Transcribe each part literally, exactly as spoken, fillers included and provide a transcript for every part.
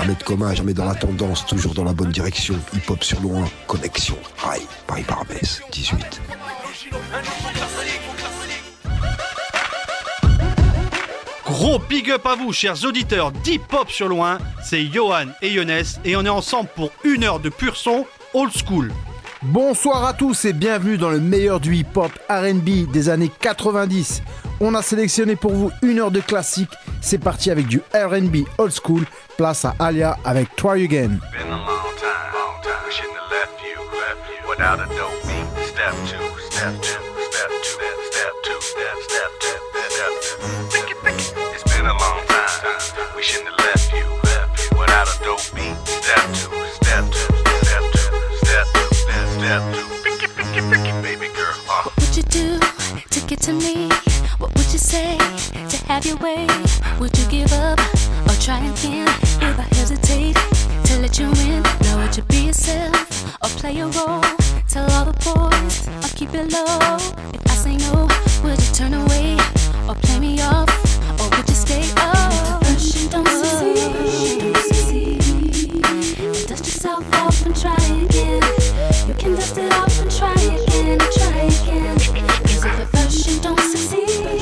Ahmed Koma, jamais dans la tendance, toujours dans la bonne direction. Hip-hop sur loin, connexion. Aïe, Paris-Barbès, dix-huit. Gros big up à vous, chers auditeurs d'Hip-Hop sur loin. C'est Johan et Younes et on est ensemble pour une heure de pur son old school. Bonsoir à tous et bienvenue dans le meilleur du hip-hop R and B des années quatre-vingt-dix. On a sélectionné pour vous une heure de classique. C'est parti avec du R and B old school. Place à Alia avec Try Again. What would you do to get to me? What would you say to have your way? Would you give up or try again? If I hesitate to let you in, now would you be yourself or play a role? Tell all the boys or keep it low. If I say no, would you turn away or play me off? Or would you stay? Oh, first you don't succeed, succeed. Dust yourself off and try again. You can dust it off and try again, and try again. Cause if at first you don't succeed,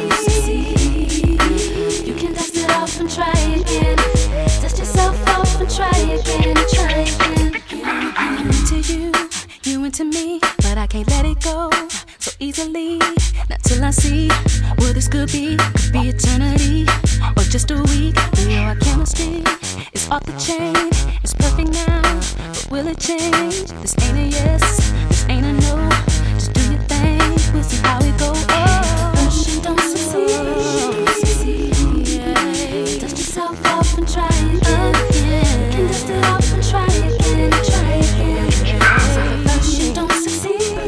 you can dust it off and try again. Dust yourself off and try again, and try again. I'm into you, you into me, but I can't let it go so easily. Not till I see what this could be. Could be eternity or just a week. We know our chemistry is off the chain. It's perfect now, but will it change? This ain't a yes, this ain't a no. Just do your thing, we'll see how it goes. Oh, first you don't succeed, yeah. Dust yourself off and try again. You can dust it off and try again, and try again. So at first you don't succeed,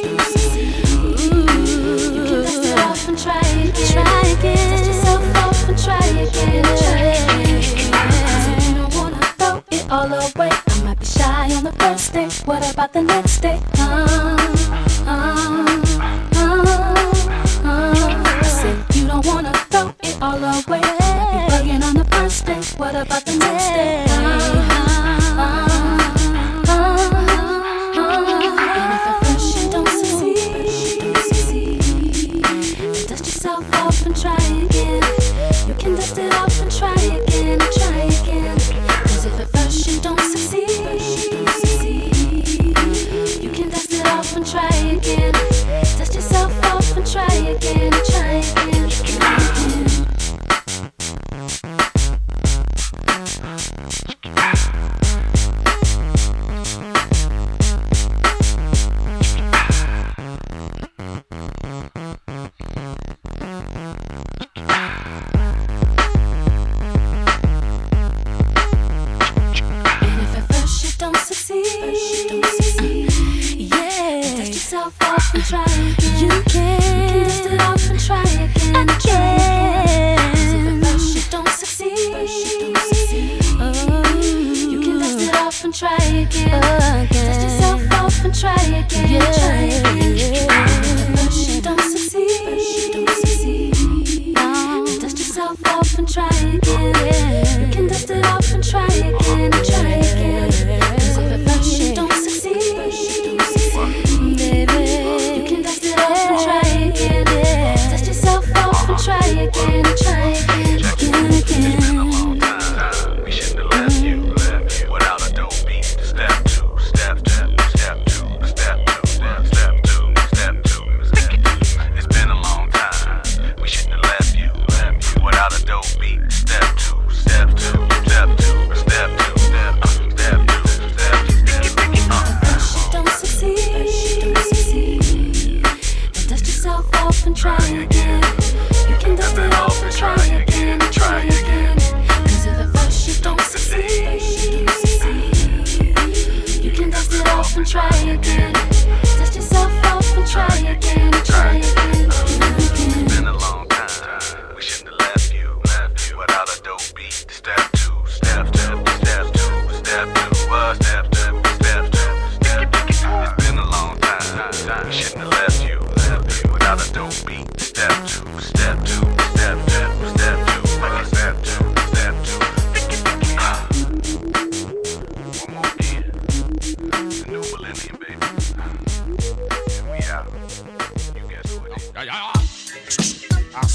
you can dust it off and try again. Try again. Dust yourself off and try again, and try again. So you don't wanna throw it all away. I might be shy on the first day. What about the next day? Uh, uh, uh, uh. I said you don't wanna throw it all away. Might be bugging on the first day. What about the next day? Uh, uh, uh, uh. And if at first you don't succeed, then dust yourself off and try again. You can dust it off and try again, and try again. Cause if at first you don't succeed, you can dust it off and try again. Dust yourself off and try again, and try again, try again. Try again. You can dust it off and try again. Again. Cause if at first you don't succeed, oh, you can dust it off and try again. Again. Dust yourself off and try again. Yeah. Try again. If at first you don't succeed, no. Dust yourself off and try again. Yeah. You can dust it off and try again, and try again. Cause if at first you don't succeed, try again, dust yourself off and try again, and try again, again, again. We shouldn't have left you, left you without a dope beat. Step two, step two, step two, step two, step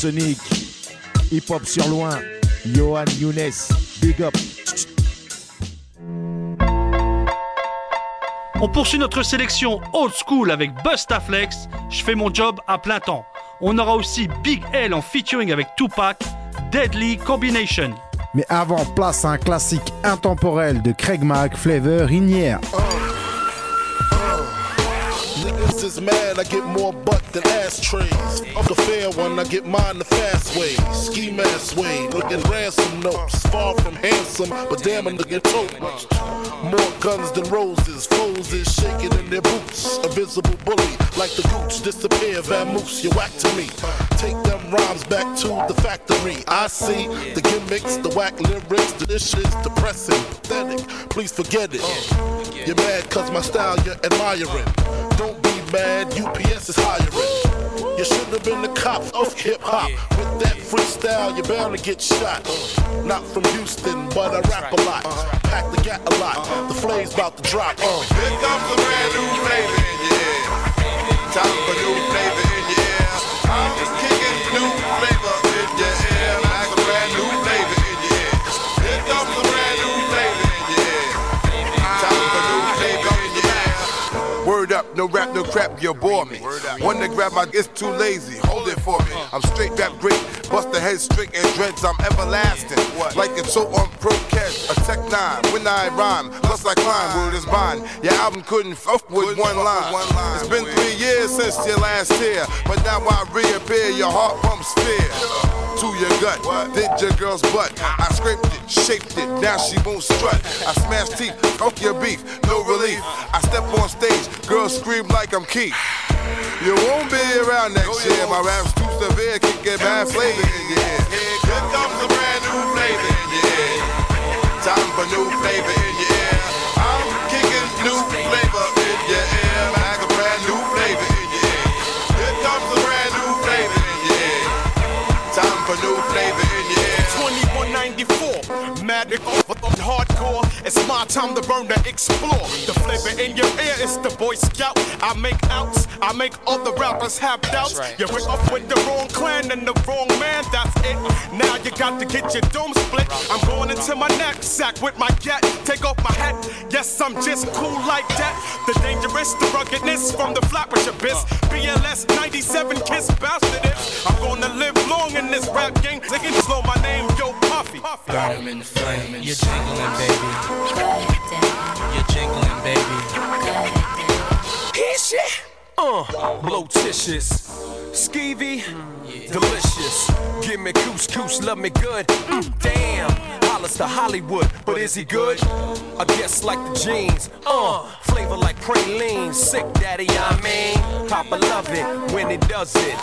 Sonic. Hip Hop sur loin. Yohan Younes. Big up. On poursuit notre sélection old school avec Bustaflex, je fais mon job à plein temps. On aura aussi Big L en featuring avec Tupac, Deadly Combination. Mais avant, place à un classique intemporel de Craig Mack, Flavor in Here. Niggas is mad, I get more butt than ashtrays. Off the fair one, I get mine the fast way. Ski mask way, looking ransom notes. Far from handsome, but damn I'm looking tote. More guns than roses, foes is shaking in their boots. A visible bully, like the gooch, disappear, vamoose, you whack to me. Take them rhymes back to the factory. I see the gimmicks, the whack lyrics, this shit's depressing, pathetic, please forget it. You're mad cause my style you're admiring. Don't be mad, U P S is hiring. You should have been the cops of hip-hop. With that freestyle, you're bound to get shot. Not from Houston, but I rap a lot. Pack the gat a lot, the flame's about to drop. Uh. Here comes a brand new flavor in your ear. Time for new flavor in your ear. I'm just kicking new flavor in your ear. Like a brand new flavor in your ear. Here comes a brand new flavor in your ear. Time for new flavor in your ear. Word up, no rap, no crap, you bore me. One to grab my, it's too lazy, hold it for me. I'm straight rap great, bust the head straight and dreads, I'm everlasting. Like it's so on pro cash, a tech nine, when I rhyme, plus I climb, word is bond. Your album couldn't fuck with one line. It's been three years since your last tear, but now I reappear, your heart pumps fear. To your gut, did your girl's butt. I scraped it, shaped it, now she won't strut. I smashed teeth, fuck your beef, no relief. I step on stage, girls scream like I'm Keith. You won't be around next year, my rap's too severe, can't get bad flavor in your ear. Here comes a brand new flavor in your ear. Time for new flavor in your ear. I'm kicking new flavor in your ear. Like a brand new flavor in your ear. Here comes a brand new flavor in your ear. Time for new flavor in your ear. twenty-one ninety-four, mad hardcore. It's my time to burn, to explore. The flavor in your ear is the Boy Scout. I make outs, I make all the rappers have doubts. Right. You went up with the wrong clan and the wrong man, that's it. Now you got to get your dome split. I'm going into my knapsack with my gat. Take off my hat, yes, I'm just cool like that. The dangerous, the ruggedness from the flappers abyss. B L S ninety-seven kiss bastard it. I'm gonna live long in this rap game. They can slow my name, Yo Puffy. Burn 'em in the flame, you're jingling, baby. You're jingling, baby. Hit shit. Uh, blotitious, skeevy, yeah. Delicious. Give me couscous, love me good. Mm, damn, Hollis to Hollywood, but is he good? I guess like the jeans. Uh, flavor like praline. Sick daddy, I mean. Papa love it when he does it.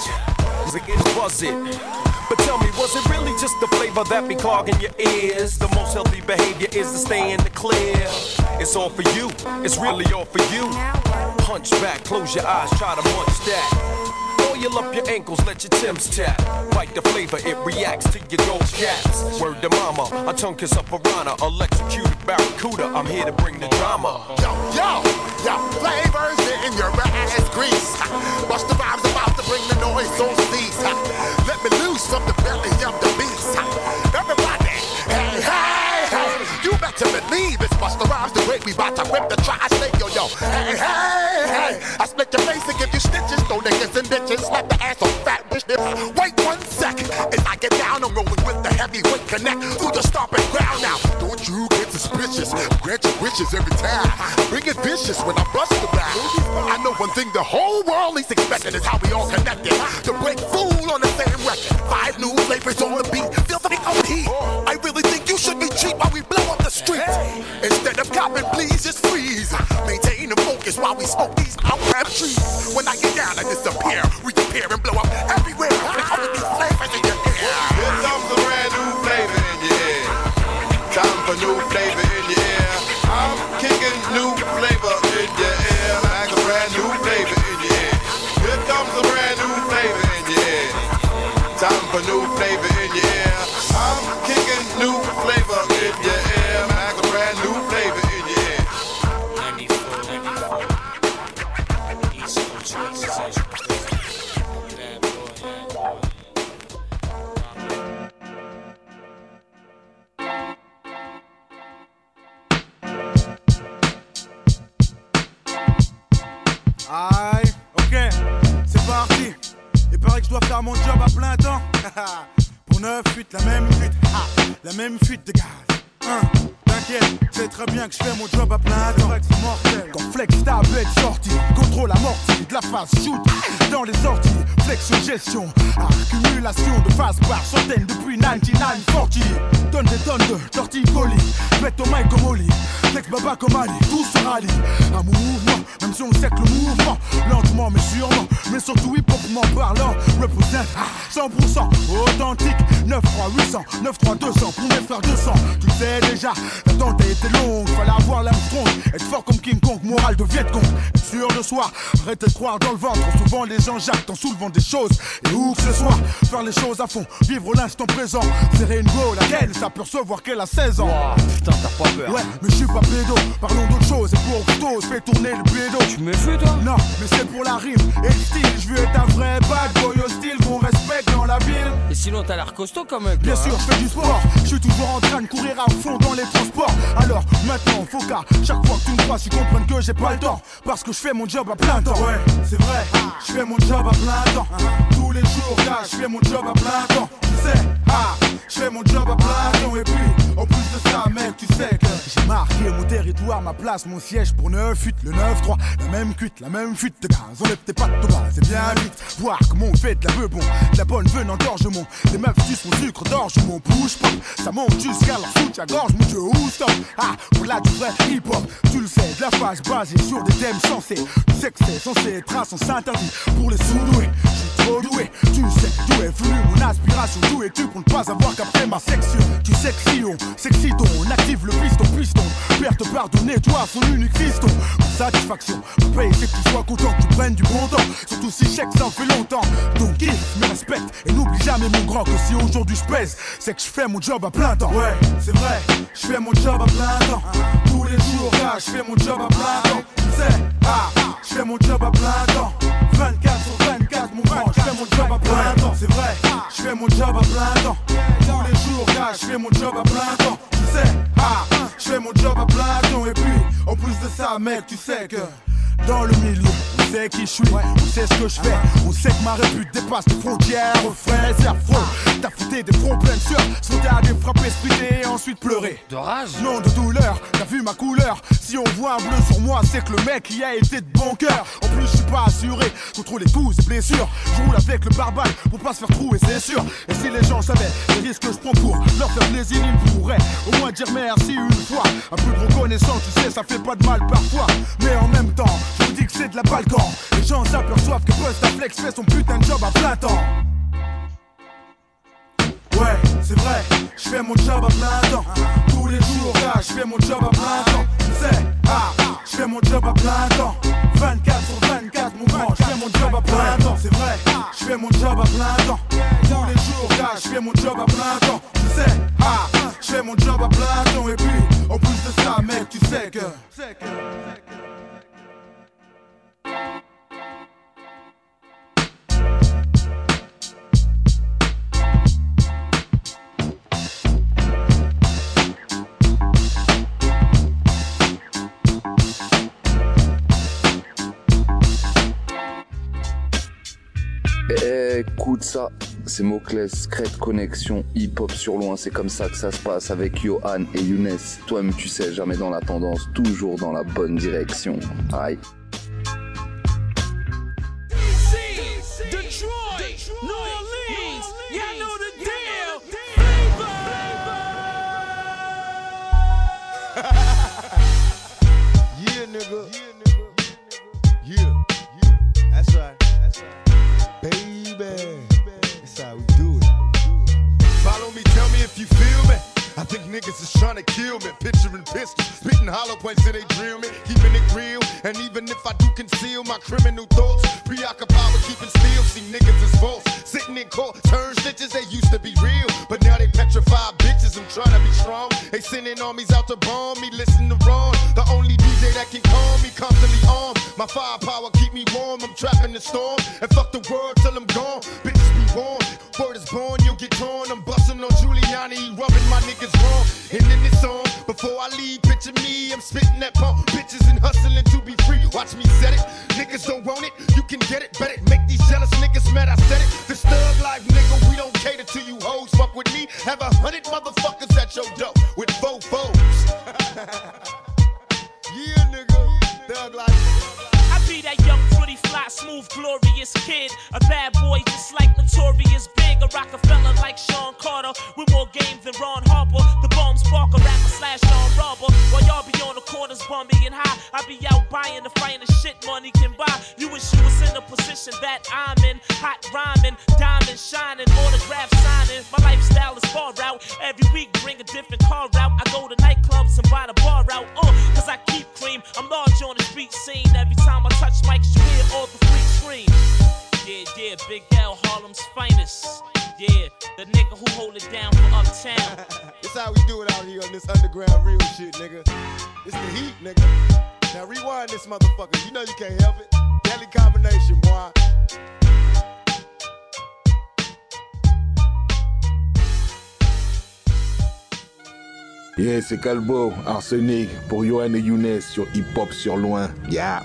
It was it. But tell me, was it really just the flavor that be clogging your ears? The most healthy behavior is to stay in the clear. It's all for you, it's really all for you. Punch back, close your eyes, try to munch that. Oil up your ankles, let your Timbs tap. Bite the flavor, it reacts to your gold caps. Word to mama, a tongue kiss a piranha, electrocuted barracuda. I'm here to bring the drama. Yo, yo, yo, flavors in your ass grease. Bust the rhymes about to bring the noise on cease. Let me loose from the belly of the beast. Everybody, hey, hey, hey. You better believe it's Busta Rhymes the great. We bout to rip the tri-state, yo, yo. Hey, hey, hey. I split your face and give you stitches. Throw niggas and bitches. Slap the ass on fat bitch. Wait one second. As I get down, I'm rolling with the heavyweight connect through the stomping ground now. Don't you get suspicious. Grant your wishes every time. Bring it vicious when I bust the back. I know one thing the whole world is expecting is how we all connected. To break fool on the same record. Five new flavors on the beat. Feel the on heat. I really think you should be cheap while we blow up the streets. Instead of copping, please just freeze. Maintain the focus while we smoke these out crab trees. When I get down, I disappear. Reappear and blow up everywhere. All of these flavors in your ear. Here comes a brand new flavor in your ear. Time for new flavor in your ear. I'm kicking new flavor in your ear. Like a brand new flavor in your ear. Here comes a brand new flavor in your ear. Time for new flavor in your ear. I'm kicking new flavor in your ear. Like a brand new flavor in your ear. ninety-four, ninety-four. East Coast, West Coast. Bad boy, bad boy. ça mon job à plein temps. Pour neuf fuites, la même fuite, ah, la même fuite de gaz. Hein. T'inquiète, c'est très bien que je fais mon job à plein temps. Mortel. Quand Flex tablette sortie, contrôle amorti, de la phase shoot dans les sorties, flex gestion, accumulation de phases par centaines depuis quatre-vingt-dix-neuf forty. Donne des tonnes de tortilles colis, mets au mic comme Oli, flex baba comme Ali, tout se rallie à mon mouvement, même si on sait que le mouvement, lentement mais sûrement, mais surtout hip-hopement parlant, représente cent pour cent authentique, neuf trois huit cents, neuf trois deux cents, pour mes frères deux cents, tu le sais déjà, l'attente a été longue, fallait avoir l'âme strong, être fort comme King Kong, morale de Vietcong, être sûr de soi, arrêtez de croire dans le ventre, souvent les gens jactent en soulevant des choses, et où que ce soit, faire les choses à fond, vivre l'instant présent, serrer une go, laquelle s'apercevoir qu'elle a seize ans. Wow, putain, t'as pas peur. Ouais, mais je suis pas pédo, parlons d'autre chose, et pour couteau, je fais tourner le pédo. Tu me fais toi? Non, mais c'est pour la rime et le style, je veux être un vrai bad boy hostile qu'on respecte dans la ville. Et sinon t'as l'air costaud quand même. Bien toi, sûr, hein. je fais du sport, je suis toujours en train de courir à fond dans les transports. Alors maintenant, faut qu'à chaque fois que tu me crois, tu comprennes que j'ai pas le temps, parce que je fais mon job à plein temps. Ouais, c'est vrai, je fais mon job à plein temps. Tous les jours, là, je fais mon job à plein temps. Tu sais, ah, je fais mon job à plein temps. Et puis, en plus de ça, mec, tu sais que j'ai marqué mon territoire, ma place, mon siège pour neuf huit, le neuf trois, la même cuite, la même fuite de gaz. Enlève tes pattes de base, c'est bien vite. Voir comment on fait de la peu bon, de la bonne venant d'orgement. Les meufs sucent mon sucre d'orge, mon bouge pop. Ça monte jusqu'à leur soutien-gorge, mon dieu, où stop. Ah, voilà du vrai hip-hop, tu le sais, de la phase basée sur des thèmes sensés. Tu sais que c'est censé être un sens interdit pour les sous-doués. Je suis trop doué, tu sais d'où est venue mon aspiration. D'où es-tu pour ne pas avoir qu'après ma section. Tu sais que si on s'excite, on active le piston, piston. Père te pardonner, toi, son unique fiston. Pour satisfaction, pour payer, c'est que tu sois content, que tu prennes du bon temps. Surtout si chèque, ça en fait longtemps. Donc kiffe, me respecte et n'oublie jamais mon grand que si aujourd'hui je pèse, c'est que je fais mon job à plein temps. Ouais, c'est vrai, je fais mon job à plein temps. Tous les jours, là, je fais mon job à plein temps. Tu sais, ah, je fais mon job à plein temps. vingt-quatre sur vingt-quatre, mon grand, je fais mon job à plein temps. C'est vrai, je fais mon job à plein temps. Tous les jours, là, je fais mon job à plein temps. Tu sais, ah, je fais mon job à plein temps. Et puis, en plus de ça, mec, tu sais que dans le milieu, on sait qui je suis, on sait ce que je fais, on sait que ma répute dépasse les frontières, frère, c'est affreux. T'as fouté des fronts pleins de sueur, sauté à des frapper, splitté et ensuite pleurer. De rage? Non, de douleur, t'as vu ma couleur. Si on voit un bleu sur moi, c'est que le mec y a été de bon cœur. En plus, je suis pas assuré contre les coups et blessures. Je roule avec le barbare pour pas se faire trouer, c'est sûr. Et si les gens savaient les risques que je prends pour leur faire plaisir, ils pourraient au moins dire merci une fois. Un peu de reconnaissance, tu sais, ça fait pas de mal parfois. Mais en même temps, je vous dis que c'est de la balkan. Les gens s'aperçoivent que Bustaflex fait son putain de job à plein temps. Ouais, c'est vrai, je fais mon job à plein temps. Tous les jours, là, je fais mon job à plein temps. Tu sais, ah, je fais mon job à plein temps. vingt-quatre sur vingt-quatre, mon grand, je fais mon job à plein temps. C'est vrai, je fais mon job à plein temps. Tous les jours, là, je fais mon job à plein temps. Tu sais, ah, je fais mon job à plein temps. Et puis, en plus de ça, mec, tu sais que. Écoute ça, c'est Moclès, Crête Connexion, hip-hop sur loin, c'est comme ça que ça se passe avec Johan et Younes. Toi-même tu sais, jamais dans la tendance, toujours dans la bonne direction. Aïe. Yeah, nigga. Yeah, yeah. That's right. That's right. Baby, that's how we do it. Follow me, tell me if you feel me. I think niggas is trying to kill me. Picturing pistols, spitting hollow points till they drill me. Keeping it real, and even if I do conceal my criminal thoughts, preoccupied with keeping still. See niggas is false, sitting in court, turn snitches. They used to be real, but now they petrified bitches. I'm trying to be strong. They sending armies out to bomb me. Listen to Ron, the only D J that can calm me, constantly armed. My firepower keep me warm. I'm trapping the storm, and fuck the world till I'm gone. Bitches be warned. Word is born, you'll get torn. I'm busting on Giuliani, rubbing my niggas wrong. And in this song, before I leave, picture me, I'm spitting that pump. Bitches and hustling to be free. Watch me set it. Niggas don't want it, you can get it. Bet it. Make these jealous niggas mad. I said it. The stud with four foes. Yeah, nigga. Thug life. I be that young, pretty, fly, smooth, glorious kid. A bad boy just like Notorious Big. A Rockefeller like Sean Carter. With more game than Ron Harper. The bomb spark, a rapper slash Sean Robber. While y'all be on the corners bumming and high, I be out buying the finest shit money can buy. You wish you was in the position that I'm in. Hot rhyming, diamond shining, autograph signing. My lifestyle is far out. Every week bring a different car out. I go to nightclubs and buy the bar out. Uh, cause I keep cream. I'm large on the street scene. Every time I touch mics, you hear all the freaks scream. Yeah, yeah, Big L, Harlem's finest. Yeah, the nigga who hold it down for Uptown. This how we do it out here on this underground real shit, nigga. It's the heat, nigga. Now rewind this motherfucker. You know you can't help it. Deadly combination, boy. Yeah, c'est Calbo, Arsenic, pour Yohan et Younes sur Hip Hop sur Loin. Yeah.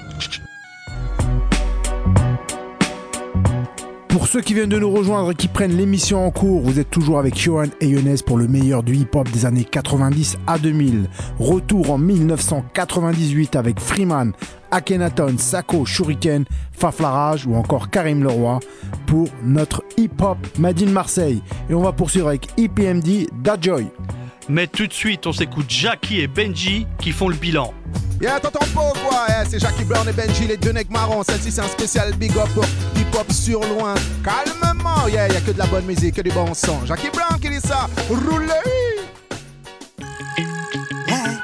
Pour ceux qui viennent de nous rejoindre et qui prennent l'émission en cours, vous êtes toujours avec Yohan et Younes pour le meilleur du hip-hop des années quatre-vingt-dix à deux mille. Retour en dix-neuf cent quatre-vingt-dix-huit avec Freeman, Akhenaton, Sako, Shuriken, Faflarage ou encore Karim Leroy pour notre hip-hop Made in Marseille. Et on va poursuivre avec E P M D, Da Joy. Mais tout de suite, on s'écoute Jackie et Benji qui font le bilan. Yeah, t'entends pas quoi, yeah, c'est Jackie Brown et Benji, les deux necks marrons. Celle-ci c'est un spécial big up pour hip-hop sur Loin. Calmement, yeah, y'a que de la bonne musique, que du bon son. Jackie Brown qui dit ça, roulez. Hey.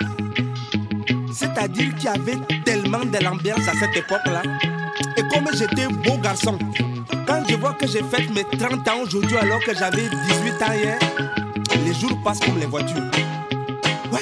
C'est-à-dire qu'il y avait tellement de l'ambiance à cette époque-là. Et comme j'étais beau garçon, quand je vois que j'ai fait mes trente ans aujourd'hui alors que j'avais dix-huit ans hier, les jours passent comme les voitures. Ouais,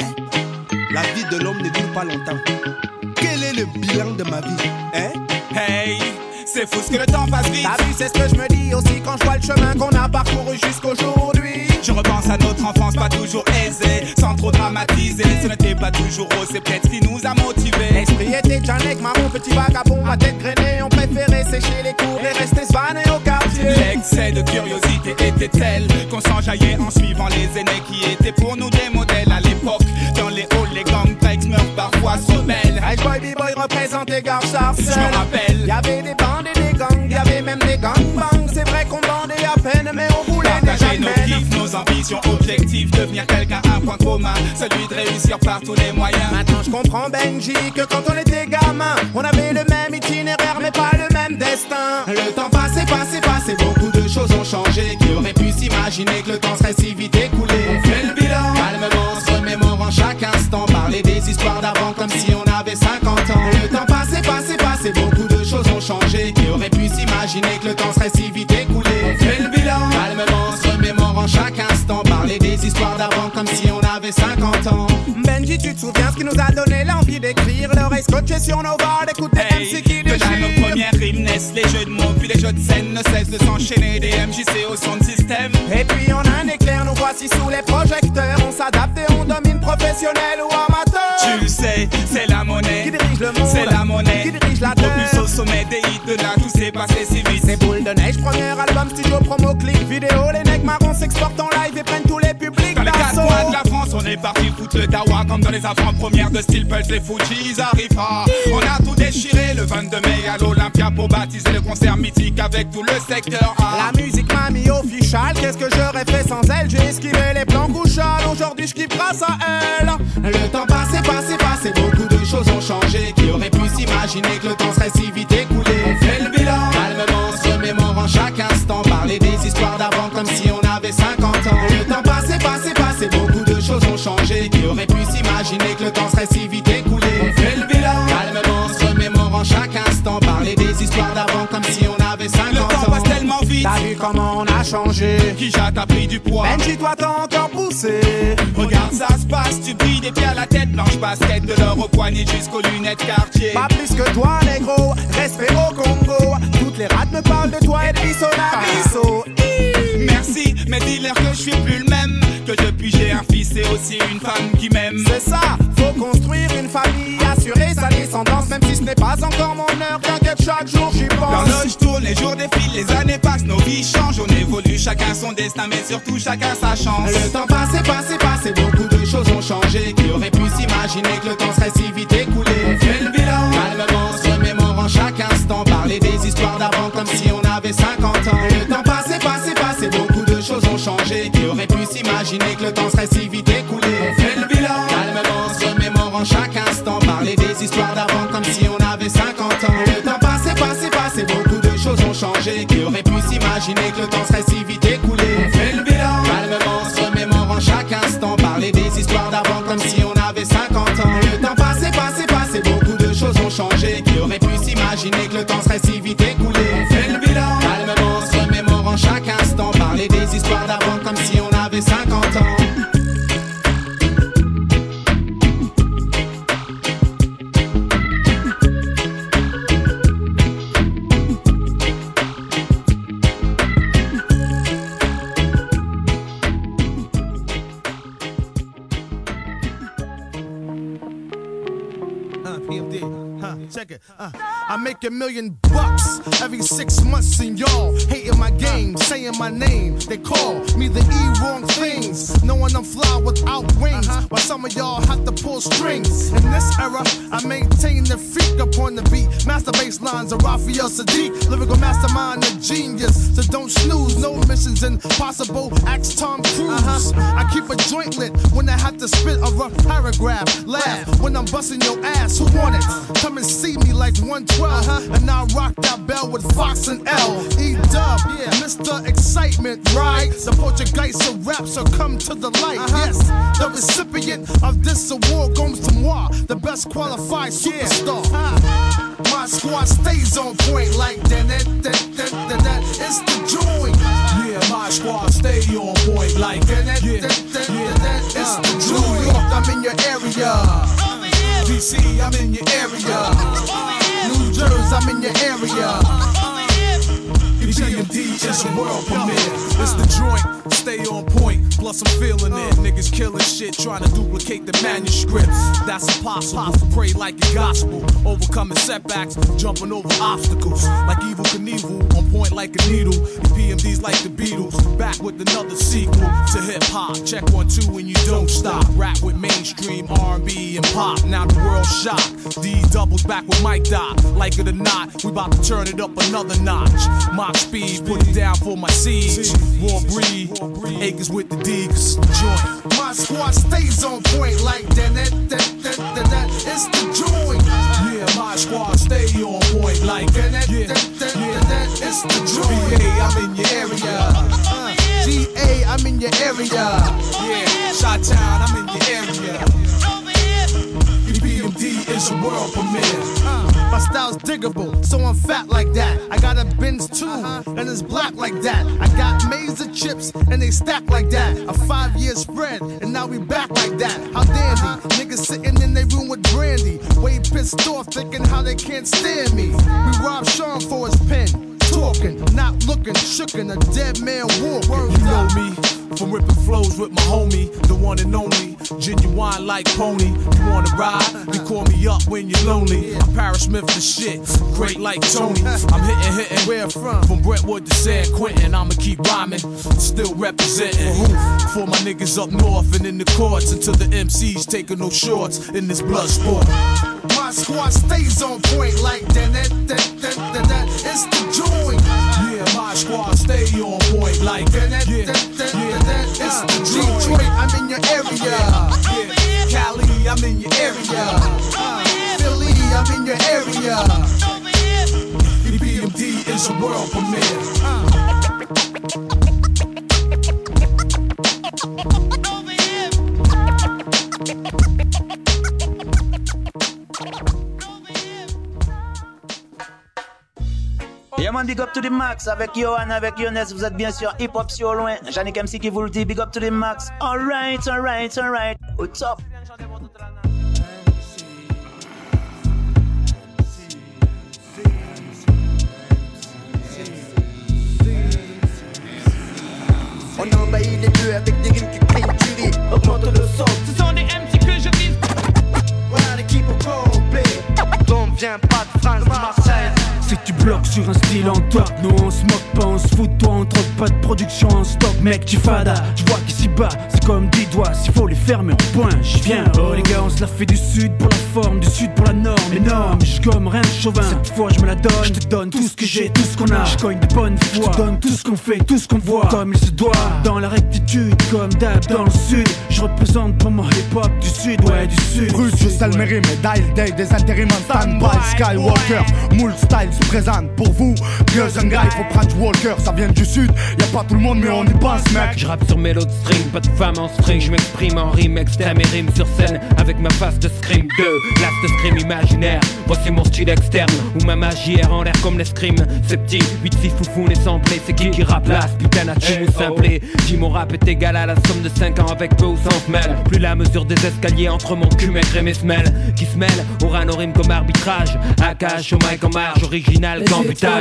la vie de l'homme ne dure pas longtemps. Quel est le bilan de ma vie, hein? Hey, c'est fou ce que le temps passe vite. T'as vu, c'est ce que je me dis aussi quand je vois le chemin qu'on a parcouru jusqu'aujourd'hui. Je repense à notre enfance pas toujours aisée, sans trop dramatiser. Ce n'était pas toujours rose, c'est peut-être ce qui nous a motivés. L'esprit était Janek, maman, petit vagabond, à tête grainée. On préférait sécher les cours et rester svané au quartier. L'excès de curiosité était tel qu'on s'enjaillait en suivant les aînés qui étaient pour nous des modèles à l'époque. Dans les halls, les gangbangs meurent parfois se rebellent. Hey boy, b-boy représentait Gare Sarcelles. Je me rappelle, y'avait des bandes et des gangs, y'avait même des gangbangs. C'est vrai qu'on bandait à peine, mais on voulait partager nos kiffs, nos ambitions, objectifs, devenir quelqu'un, un point commun, celui de réussir par tous les moyens. Maintenant je comprends Benji que quand on était gamin, on avait le même itinéraire mais pas le même destin. Le temps passé, passé, passé, beaucoup de choses ont changé. Qui aurait pu s'imaginer que le temps serait si vite écoulé? On fait le bilan, calmement, se remémorant chaque instant, parler des histoires d'avant comme si on avait cinquante ans. Le temps passé, passé, passé, beaucoup de choses ont changé. Qui aurait pu s'imaginer que le temps serait si vite écoulé? On fait le bilan, calmement, se remémorant chaque instant, parler des histoires d'avant comme si on avait cinquante ans. Benji, tu te souviens ce qui nous a donné l'envie d'écrire? L'oreille scotchée sur nos barres, d'écouter hey, M C qui déchire. Dans nos premières rimes naissent les jeux de mots, puis les jeux de scène ne cessent de s'enchaîner. Des M J C au son de système. Et puis on a un éclair, nous voici sous les projecteurs. On s'adapte et on domine, professionnel ou amateur. Tu le sais, c'est la monnaie qui dirige le monde, c'est la monnaie qui dirige la terre. Propulse au sommet des hits, de là tout s'est passé si vite. C'est Boule de Neige, premier album, studio, promo, clip, vidéo. Les necks marrons s'exportent en live et prennent tous les publics. Dans les quatre coins de la France, on est parti foutre le dawa. Comme dans les avant-premières de Steel Pulse, les Fujis arrivent. On a tout déchiré le vingt-deux mai à l'Olympia pour baptiser le concert mythique avec tout le secteur A. La musique m'a mis official, qu'est-ce que j'aurais fait sans elle? J'ai esquivé les plans couchales, aujourd'hui je kiffe grâce à elle. Le temps passé, passé, passé, beaucoup de choses ont changé. Qui aurait pu s'imaginer que le temps serait si vite écoulé? On fait le bilan, calmement, se remémorant chaque instant, parler des histoires d'avant comme si on avait cinquante ans. Le temps passé, passé, passé, beaucoup de choses ont changé. Qui aurait pu s'imaginer que le temps serait si vite écoulé? On fait le bilan, calmement, se remémorant chaque instant, parler des histoires d'avant comme si on avait cinquante ans. Le temps passe tellement vite, t'as vu comment on a changé? Kija t'as pris du poids, Benji toi t'as encore poussé. Regarde ça se passe, tu brilles des pieds à la tête, blanche basket, de l'or au poignet jusqu'aux lunettes quartier. Pas plus que toi négro, respect au Congo. Toutes les rats me parlent de toi et de bisso na bisso. Merci, mais dis-leur que je suis plus le même. Que depuis j'ai un fils et aussi une femme qui m'aime. C'est ça, faut construire une famille, assurer sa descendance. Même si ce n'est pas encore mon heure, t'inquiète, chaque jour j'y pense. L'horloge tourne, les jours défilent, les années passent, nos vies changent. On évolue, chacun son destin, mais surtout chacun sa chance. Le temps passé, passé, passé, beaucoup de choses ont changé. Qui aurait pu s'imaginer que le temps serait si vite écoulé? On fait le bilan, calmement, se remémorant chaque instant. Parler des histoires d'avant comme si on avait cinquante ans. Le temps passé, passé, passé, beaucoup de choses ont changé. Qui aurait pu s'imaginer que le temps serait si vite écoulé? On fait le bilan, calmement, se remémorant chaque instant. Parler des histoires d'avant comme si on avait cinquante ans. Le temps passé, passé, passé, beaucoup de choses ont changé. Qui aurait pu s'imaginer que le temps serait si vite écoulé? On fait le bilan, calmement, se remémorant chaque instant. Parler des histoires d'avant comme si on avait cinquante ans. Le temps passé, passé, passé, beaucoup de choses ont changé. Qui aurait pu s'imaginer que le temps serait si vite écoulé? On fait le bilan, calmement, se remémorant chaque instant. Parler des histoires d'avant comme si on avait cinquante ans. Check it. Uh, I make a million bucks every six months, and y'all hating my game, saying my name. They call me the E wrong things, knowing I'm fly without wings. Uh-huh. While some of y'all have to pull strings. In this era, I maintain the freak upon the beat. Master bass lines of Raphael Sadiq, lyrical mastermind, a genius. So don't snooze, no missions impossible. Ask Tom Cruise. Uh-huh. I keep a joint lit when I have to spit a rough paragraph. Laugh when I'm busting your ass. Who want it? Come and see me like one twelve, uh-huh. And I rock that bell with Fox and L. E-Dub, yeah. Mister Excitement, right? The Portuguese of rap, so come to the light. Uh-huh. Yes, the recipient of this award goes to moi, the best qualified superstar. Yeah. Uh, my squad stays on point like that, that, that, that, that, that. It's the joint. Yeah, my squad stay on point like that, that, yeah. that, that, yeah. that, that. It's uh, the joint. New York, I'm in your area. D C, I'm in your area. New Jersey, I'm in your area. P M D is a world premiere. It's the joint, stay on point, plus I'm feeling it. Niggas killing shit, trying to duplicate the manuscripts. That's impossible. Pray like a gospel, overcoming setbacks, jumping over obstacles. Like Evil Knievel, on point like a needle. The P M Ds like the Beatles, back with another sequel to hip hop. Check one, two, and you don't stop. Rap with mainstream R and B and pop. Now the world's shocked. D doubles back with Mike Doc. Like it or not, we about to turn it up another notch. Mach speed, put it down for my seeds. War breed, acres with the D, cause it's the joint. My squad stays on point like that, that, that, that, that, that. It's the joint. Yeah, my squad stay on point like that, that, yeah. that, that, that, that. It's the joint. B A, I'm in your area. Uh, G A, I'm in your area. Yeah, Chi-Town, I'm in your area. P M D is a world premiere. Uh, my style's diggable, so I'm fat like that. I got a Benz too, uh-huh. and it's black like that. I got maize and chips, and they stack like that. A five-year spread, and now we back like that. How dandy, niggas sitting in their room with brandy. Way pissed off, thinking how they can't stand me. We robbed Sean for his pen. Talking, not looking, shookin', a dead man walking. You know me, from ripping flows with my homie, the one and only, genuine like Pony. You wanna ride? You call me up when you're lonely. I'm Paris Smith the shit, great like Tony. I'm hitting, hitting, where from? From Brentwood to San Quentin. I'ma keep rhyming, still representing. For my niggas up north and in the courts, until the M Cs taking no shorts in this blood sport. My squad stays on point like that, that, that, that, that, that. It's the joint. Yeah, my squad stay on point like that, that, yeah. that, that, that, that. It's the joint. Detroit, I'm in your area. Yeah. Cali, I'm in your area. Uh, Philly, I'm in your area. P M D is a world premiere. Uh. Yeah man, big up to the max avec Johan, avec Younes, vous êtes bien sûr hip hop sur loin. Yannick M C qui vous le dit, big up to the max. Alright, alright, alright. What's up? On envahit les lieux avec des rimes qui crient tuerie. Augmente le son, sur un style en top. Nous on se moque pas, on se fout de toi, on troque pas de production en stock. Mec tu fada, tu vois qu'ici bas c'est comme dix doigts, s'il faut les fermer on point, j'y viens. Oh les gars on se la fait du sud pour la forme, du sud pour la norme. Énorme, je comme rien de chauvin, cette fois je me la donne. Je te donne tout ce que j'ai, tout ce qu'on a. Je cogne de bonne foi, je te donne tout ce qu'on fait, tout ce qu'on voit. Comme il se doit, dans la rectitude, comme d'hab dans le sud. Je représente pour moi hip-hop du sud, ouais du sud. Brut, je sais le mérite, médaille, day, des intérims en stand-by. Skywalker, moule style se présente pour vous. Girls and guys, faut prendre du walker, ça vient du sud. Y'a pas tout le monde, mais on y pense, mec. Je rappe sur mélo de string, pas de femme en string. Je m'exprime en rime extrême et rime sur scène avec ma face de scream deux. Last scream imaginaire, voici mon style externe où ma magie est en l'air comme l'escrime. C'est petit, huit six foufounes et samplé. C'est qui qui rappe là, ce putain à Chim ou simplé. Si mon rap est égal à la somme de cinq ans avec peu ou sans semelle. Plus la mesure des escaliers entre mon cul, mec et mes semelles qui se mêlent, aura nos rimes comme arbitrage. A K H au mic en marge, original qu'ambutage.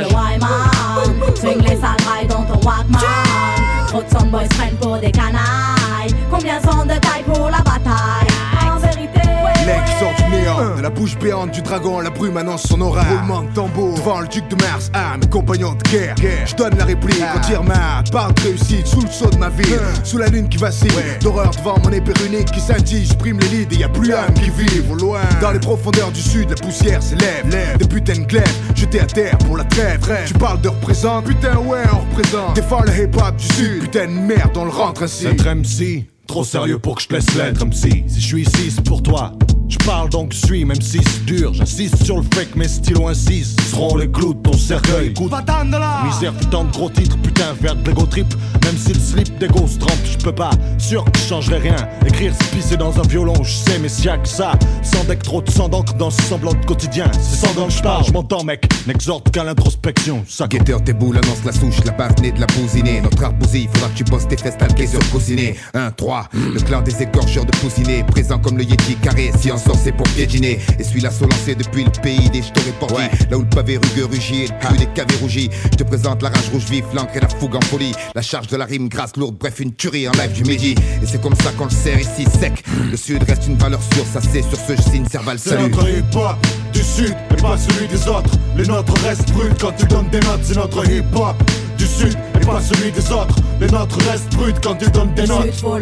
Swing les sales rails dans ton Walkman. Trop de sound boys prennent pour des canailles. Combien sont de taille pour la bataille? En vérité, L'aigle sort du néant, de la bouche béante du dragon, la brume annonce son aura. Roulement de tambour, devant le duc de Mars, ah, mes compagnons de guerre. Je donne la réplique, on tire ma part de réussite sous le saut de ma ville. Sous la lune qui vacille, d'horreur devant mon épée runique qui scintille. J'prime les leads et y'a plus âme qui vivent au loin. Dans les profondeurs du sud, la poussière s'élève. Des putains de glaives, jetés à terre pour la trêve. Tu parles de représente, putain ouais on représente. Défends le hip-hop du sud, putain de merde on le rentre ainsi. Être M C, trop sérieux pour que je te laisse l'être M C. Si je suis ici c'est pour toi, je parle donc je suis, même si c'est dur. J'insiste sur le fait que mes stylos insistent seront les clous de ton cercueil. Écoute, misère putain de gros titres, putain faire de l'ego trip. Même si le slip d'ego se trempe, je peux pas, sûr que je changerai rien. Écrire c'est pisser dans un violon, je sais mais s'il y a que ça. Sans deck trop de sang d'encre dans ce semblant de quotidien. C'est sans dents que je parle, je m'entends mec, n'exhorte qu'à l'introspection. Ça guetteur tes boules annonce la souche, la base née de la bousinée. Notre art bousille, faudra que tu bosses tes fesses talquées sur cousiné. un, trois, le clan des égorgeurs de pousiné. Présent comme le Yeti carré, si en sort c'est pour piétiner. Et suis là lancé depuis le pays des jeteurs et portis. Là où le pavé rugueux rugit et le cul des cavés rougis. Je te présente la rage rouge vif, l'encre et la fougue en folie. La charge de la rime grasse, lourde, bref une tuerie en live du midi. Et c'est comme ça qu'on le sert ici sec. Le sud reste une valeur sûre, ça c'est sur ce je signe Serval salut. C'est notre hip-hop du sud et pas celui des autres. Les nôtres restent bruts quand tu donnes des notes. C'est notre hip-hop du sud et pas celui des autres. Les nôtres restent bruts quand tu donnes des notes. Sud faut le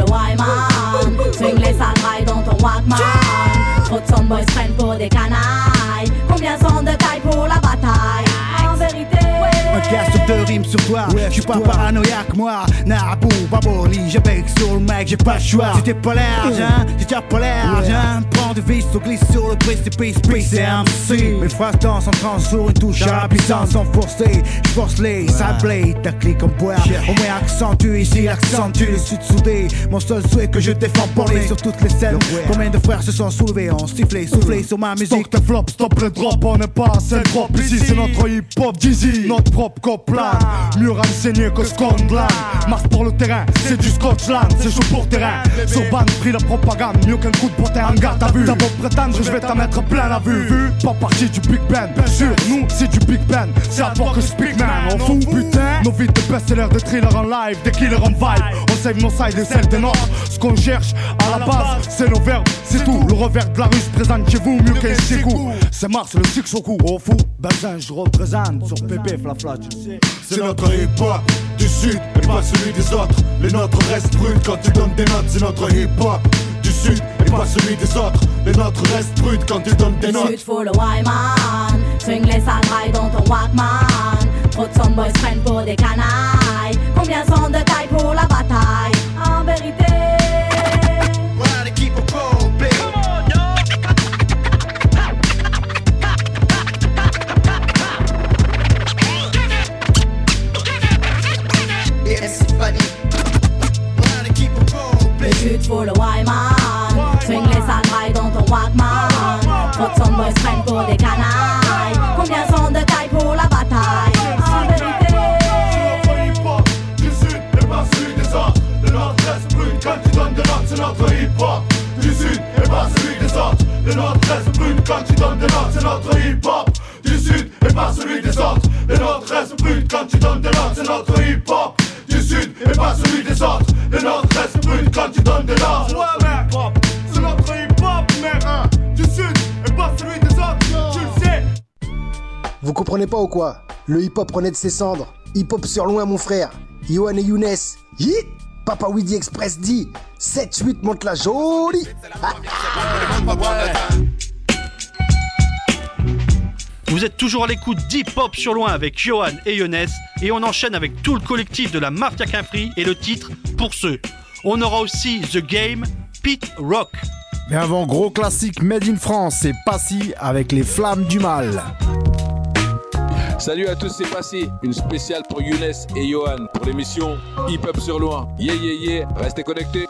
Wyman. Swing les sales rails dans ton Walkman. Trop de sound boys prennent pour des canailles. Combien sont de taille pour la bataille? En vérité, un casque de rimes sur toi, ouais, j'suis pas paranoïaque moi. Nabou, baboli, j'abec sur le mec, j'ai pas le choix. Si t'es pas large, hein, si t'as pas large, hein. Prends de vis, on glisse sur le précipice, c'est M C. Mes phrases dansent en trans sur une touche à la puissance sans forcer. J'force les sablés, ta clique en boire. Au moins accentue ici, accentue le sud soudé. Mon seul souhait que je défends pour les sur toutes les scènes. Combien de frères se sont soulevés, ont sifflé, soufflé sur ma musique. Stop tes flops, stop le drop, on n'est pas assez drop. Ici c'est notre hip-hop, Dizzy, notre propre coplan. Mieux renseigné que Scotland. Mars pour le terrain, c'est du Scotland, c'est chaud pour terrain. Soban pris la propagande, mieux qu'un coup de potin en garde à vue. T'as beau prétendre, je vais t'en mettre plein la vue. Vu, pas partie du Big Ben, bien sûr, nous c'est du Big Ben. C'est à toi que je speak man, on fout putain. Nos vies de best-sellers, des thrillers en live, des killers en vibe. On save nos sides et celles des nôtres. Ce qu'on cherche à la base, c'est nos verbes, c'est tout. Le revers de la rue se présente chez vous, mieux qu'un chez-coup. C'est Mars, le six au cou, au fou. Bazin, je représente sur P P, flafla, tu sais. C'est notre hip-hop du sud et pas celui des autres. Les nôtres restent bruts quand tu donnes des notes. C'est notre hip-hop du sud et pas celui des autres. Les nôtres restent bruts quand tu donnes des notes. Sud faut le Wyman. Swing les sales rails dans ton Walkman. Trop de sound boys prennent pour des canailles. Combien sont de taille pour la bataille? En vérité, le sud faut le Wyman. Swing les sales rails dans ton Walkman. Trop de sound boys prennent pour des canailles. Combien sont de taille pour la bataille? En vérité, du sud et pas celui des autres. Le nôtre reste brut quand tu donnes des notes. C'est notre hip-hop du sud et pas celui des autres. Le nôtre reste brut quand tu donnes des notes. C'est notre hip-hop du sud et pas celui des autres. Le nôtre reste brut quand tu donnes des notes. C'est notre hip-hop du sud et pas celui des autres. Le nôtre reste brut quand tu donnes des notes. Ouais mec, c'est notre hip-hop mec, du sud et pas celui des autres. Tu le sais. Vous comprenez pas ou quoi? Le hip-hop renaît de ses cendres. Hip-hop sur loin, mon frère. Yohan et Younes. Hit. Papa Weedy Express dit sept huit monte la jolie. Vous êtes toujours à l'écoute d'Hip-Hop sur loin avec Yohan et Younes et on enchaîne avec tout le collectif de la Mafia Quinfri et le titre Pour ceux. On aura aussi The Game, Pete Rock. Mais avant, gros classique Made in France, c'est Passy avec les Flammes du Mal. Salut à tous, c'est Passy, une spéciale pour Younes et Yohan pour l'émission Hip Hop sur loin. Yeah yeah yeah, restez connectés.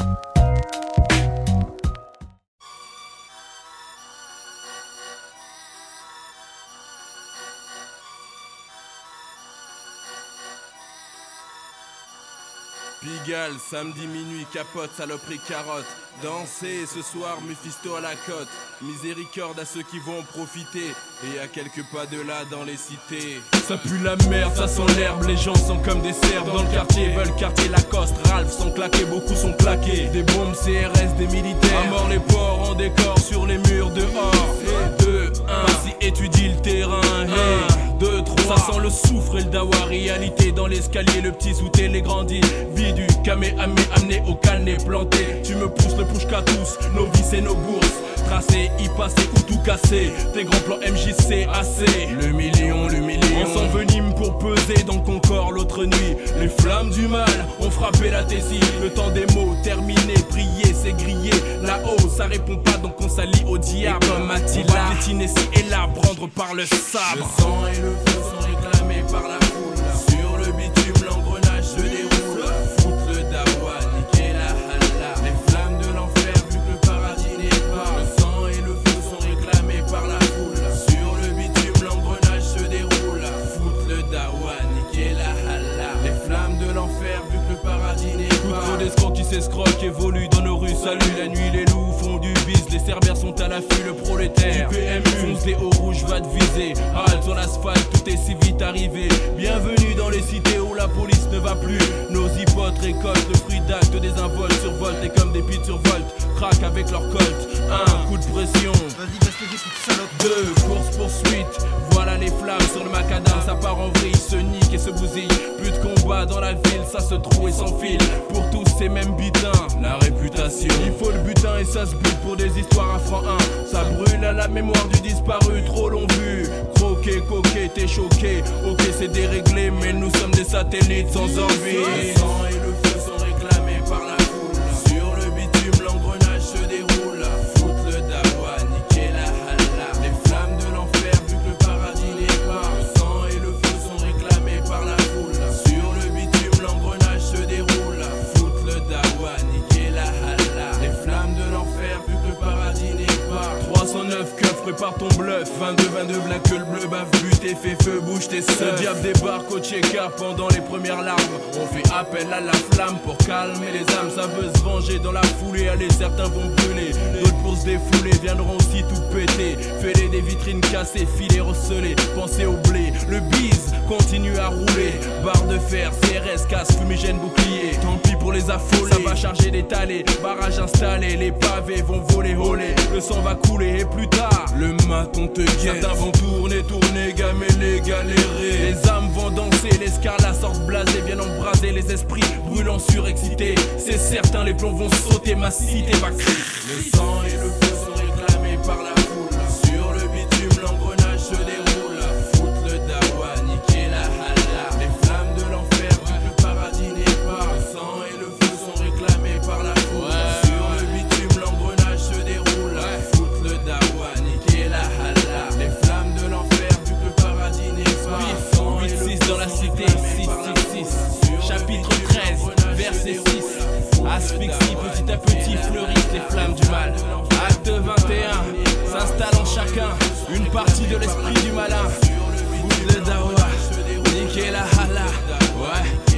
Pigalle, samedi minuit, capote, saloperie, carotte. Danser ce soir, Mephisto à la côte. Miséricorde à ceux qui vont profiter. Et à quelques pas de là dans les cités. Ça pue la merde, ça sent l'herbe. Les gens sont comme des cerfs dans le quartier. Veulent quartier Lacoste, Ralph sont claqués, beaucoup sont claqués. Des bombes C R S, des militaires. À mort les porcs en décor sur les murs dehors. Et deux, un, Passy étudie le terrain. Et deux, trois, ça sent le soufre et le dawa. Réalité dans l'escalier, le petit sous les grandis. Vie du Kamehameha amené au calné planté. Tu me pousses le push qu'à tous, nos vies et nos bourses. Tracé, y passer ou tout casser. Tes grands plans M J C assez. Le million, le million. On s'envenime pour peser dans ton corps l'autre nuit. Les flammes du mal ont frappé la thésie. Le temps des mots terminé, prier c'est griller. Là-haut ça répond pas donc on s'allie au diable. Et comme Attila, on va piétiner ci et là, prendre par le sabre. Le sang et le feu sont réclamés par la foule. Sur le bitume l'engrenage se déroule. Foutre le dawa, niquer la halla. Les flammes de l'enfer vu que le paradis n'est pas. Le sang et le feu sont réclamés par la foule. Sur le bitume l'engrenage se déroule. Foutre le dawa, niquer la halla. Les flammes de l'enfer vu que le paradis n'est pas. Trop d'escrocs qui s'escroquent évoluent dans nos rues. Salut la nuit, les loups font du bis. Les cerbères sont à l'affût, le prolétaire du P M U fonce des hauts rouges va te viser. Halte sur l'asphalte, tout est si vite arrivé. Bienvenue dans les cités où la police ne va plus. Nos hypotes récoltent le fruit d'actes désinvoltes, survoltent et comme des pites survoltent. Craquent avec leur colt. Un coup de pression. Vas-y, baisse les petites salopes. Deux, course poursuite. Voilà les flammes sur le macadam. Ça part en vrille, se nique et se bousille. Plus de combat dans la ville, ça se trouve et s'enfile. Pour tous ces mêmes butins, la réputation. Il faut le butin et ça se bute pour des histoires à franc un. Ça brûle à la mémoire du disparu, trop long vu. Croqué, coqué, t'es choqué. Ok, c'est déréglé, mais nous sommes des satellites sans envie. Le sang et le feu sont réclamés par la foule. Sur le bitume, l'engrenage se déroule. Foutre le dawa, niquer la halla. Les flammes de l'enfer, vu que le paradis n'est pas. Le sang et le feu sont réclamés par la foule. Sur le bitume, l'engrenage se déroule. Foutre le dawa, niquer la halla. Les flammes de l'enfer, vu que le paradis n'est pas. trois cent neuf keufs, prépare ton bluff. vingt-deux vingt-deux, black que le bleu bave, but et fait feu, bouge tes seufs. Le diable débarque au check-up pendant les premières larmes. On fait appel à la flamme pour calmer les âmes. Ça veut se venger dans la foulée. Allez, certains vont brûler, d'autres pour se défouler viendront aussi tout péter. Fêler des vitrines cassées, filets recelés. Pensez au blé, le bise continue à rouler. Barre de fer, C R S, casse, fumigène, bouclier. Tant pis pour les affolés, ça va charger d'étaler. Barrage installé, les pavés vont voler, voler. Le sang va couler et plus tard, le maton te guette. Certains vont tourner, tourner, gamer les galérer. Les âmes vont danser, les scarlats sortent blasés, viennent embraser les esprits brûlants surexcités. C'est certain, les plombs vont sauter, ma cité va crier. Le sang et le feu sont réclamés par la foule. Sur le bitume, l'engrenage se déroule. Foutre le dawa, niquer la halla. Les flammes de l'enfer, vu que le paradis n'est pas. Le sang et le feu sont réclamés par la foule. Ouais. Sur le bitume, l'engrenage se déroule. Ouais. Foutre le dawa, niquer la halla. Les flammes de l'enfer, vu que le paradis n'est pas. huit six dans la cité, six six six. Chapitre treize, verset six. Asphyxie, petit à petit fleurissent les flammes du mal. Acte vingt et un, s'installe en chacun une partie de l'esprit du malin. Foutre le dawa, niquer la halla. Ouais,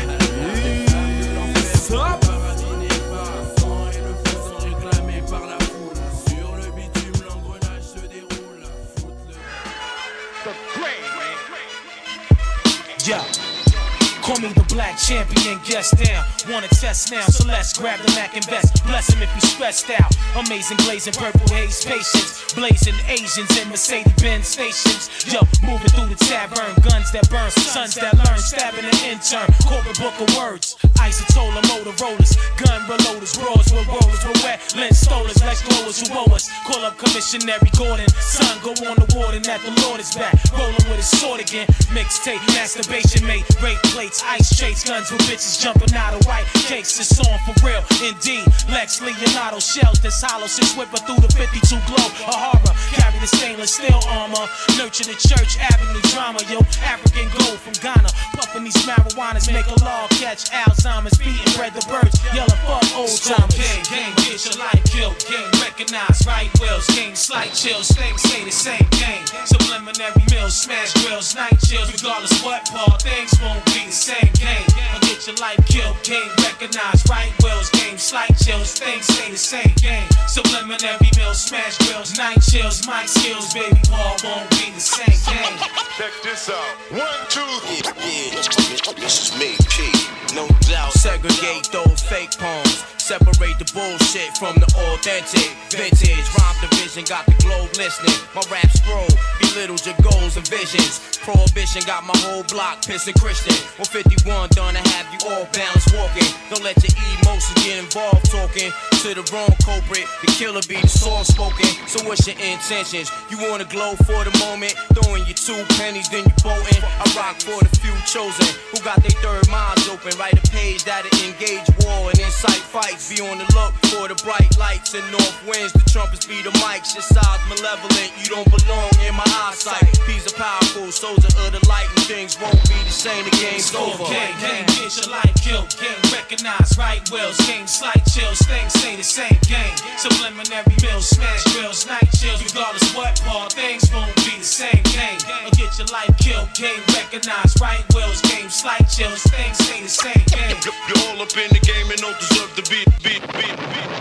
ouais. Stop. Yeah. Call me the black champion, guest down. Wanna test now, so let's grab the Mac and vest. Bless him if he's stressed out. Amazing glazing, purple haze, patience. Blazing Asians in Mercedes-Benz stations. Yo, moving through the tavern. Guns that burn, sons that learn. Stabbing an intern, corporate book of words. Isotola Motorollas, gun reloaders, bros with rollers with wet lens stolers, like growers who owe us. Call up Commissionary Gordon, son, go on the warden that the Lord is back. Rolling with his sword again. Mixtape, masturbation mate, rape plates, ice chase, guns with bitches jumping out of white cakes. It's on for real, indeed. Lex Leonardo shells this hollow, six whipper through the fifty-two glow. A horror, carry the stainless steel armor. Nurture the church avenue drama, yo. African gold from Ghana, puffing these marijuanas, make a law catch Alzheimer's, beating bread the birds, yelling fuck old timers. Gang, gang, get your life killed, gang, recognize right wills, gang, slight chills, things stay the same, gang. Subliminary meals, smash grills, night chills, regardless what part, things won't be the same, gang. Or get your life killed, gang, recognize right wills, gang, slight chills, things stay the same, gang. Subliminary meals, smash grills, night chills, mic skills, baby ball won't be the same, gang. Check this out, one, two, yeah, yeah. This is me, P, no doubt. Segregate those fake poems. Separate the bullshit from the authentic. Vintage, rhyme division, got the globe listening. My rap scroll, belittled your goals and visions. Prohibition got my whole block pissing Christian. one fifty-one done to have you all balanced walking. Don't let your emotions get involved talking to the wrong culprit. The killer be the soft spoken. So what's your intentions? You wanna glow for the moment? Throwing your two pennies, then you bolting. I rock for the few chosen who got their third minds open. Write a page that'll engage war and incite fights. Be on the look for the bright lights and north winds. The trumpets be the mics. Your side's malevolent. You don't belong in my eyesight. These are powerful, soldier of the light, and things won't be the same. The game's over. Gang, gang, get your life killed. Gang, recognize right wills. Gang, slight chills. Things stay the same. Gang, subliminary mills, smash grills, night chills. Regardless what part, things won't be the same. Gang, or get your life killed. Gang, recognize right wills. Gang, slight chills. Things stay the same. Gang, you're all up in the game and don't deserve to be. Beat, beat, beat,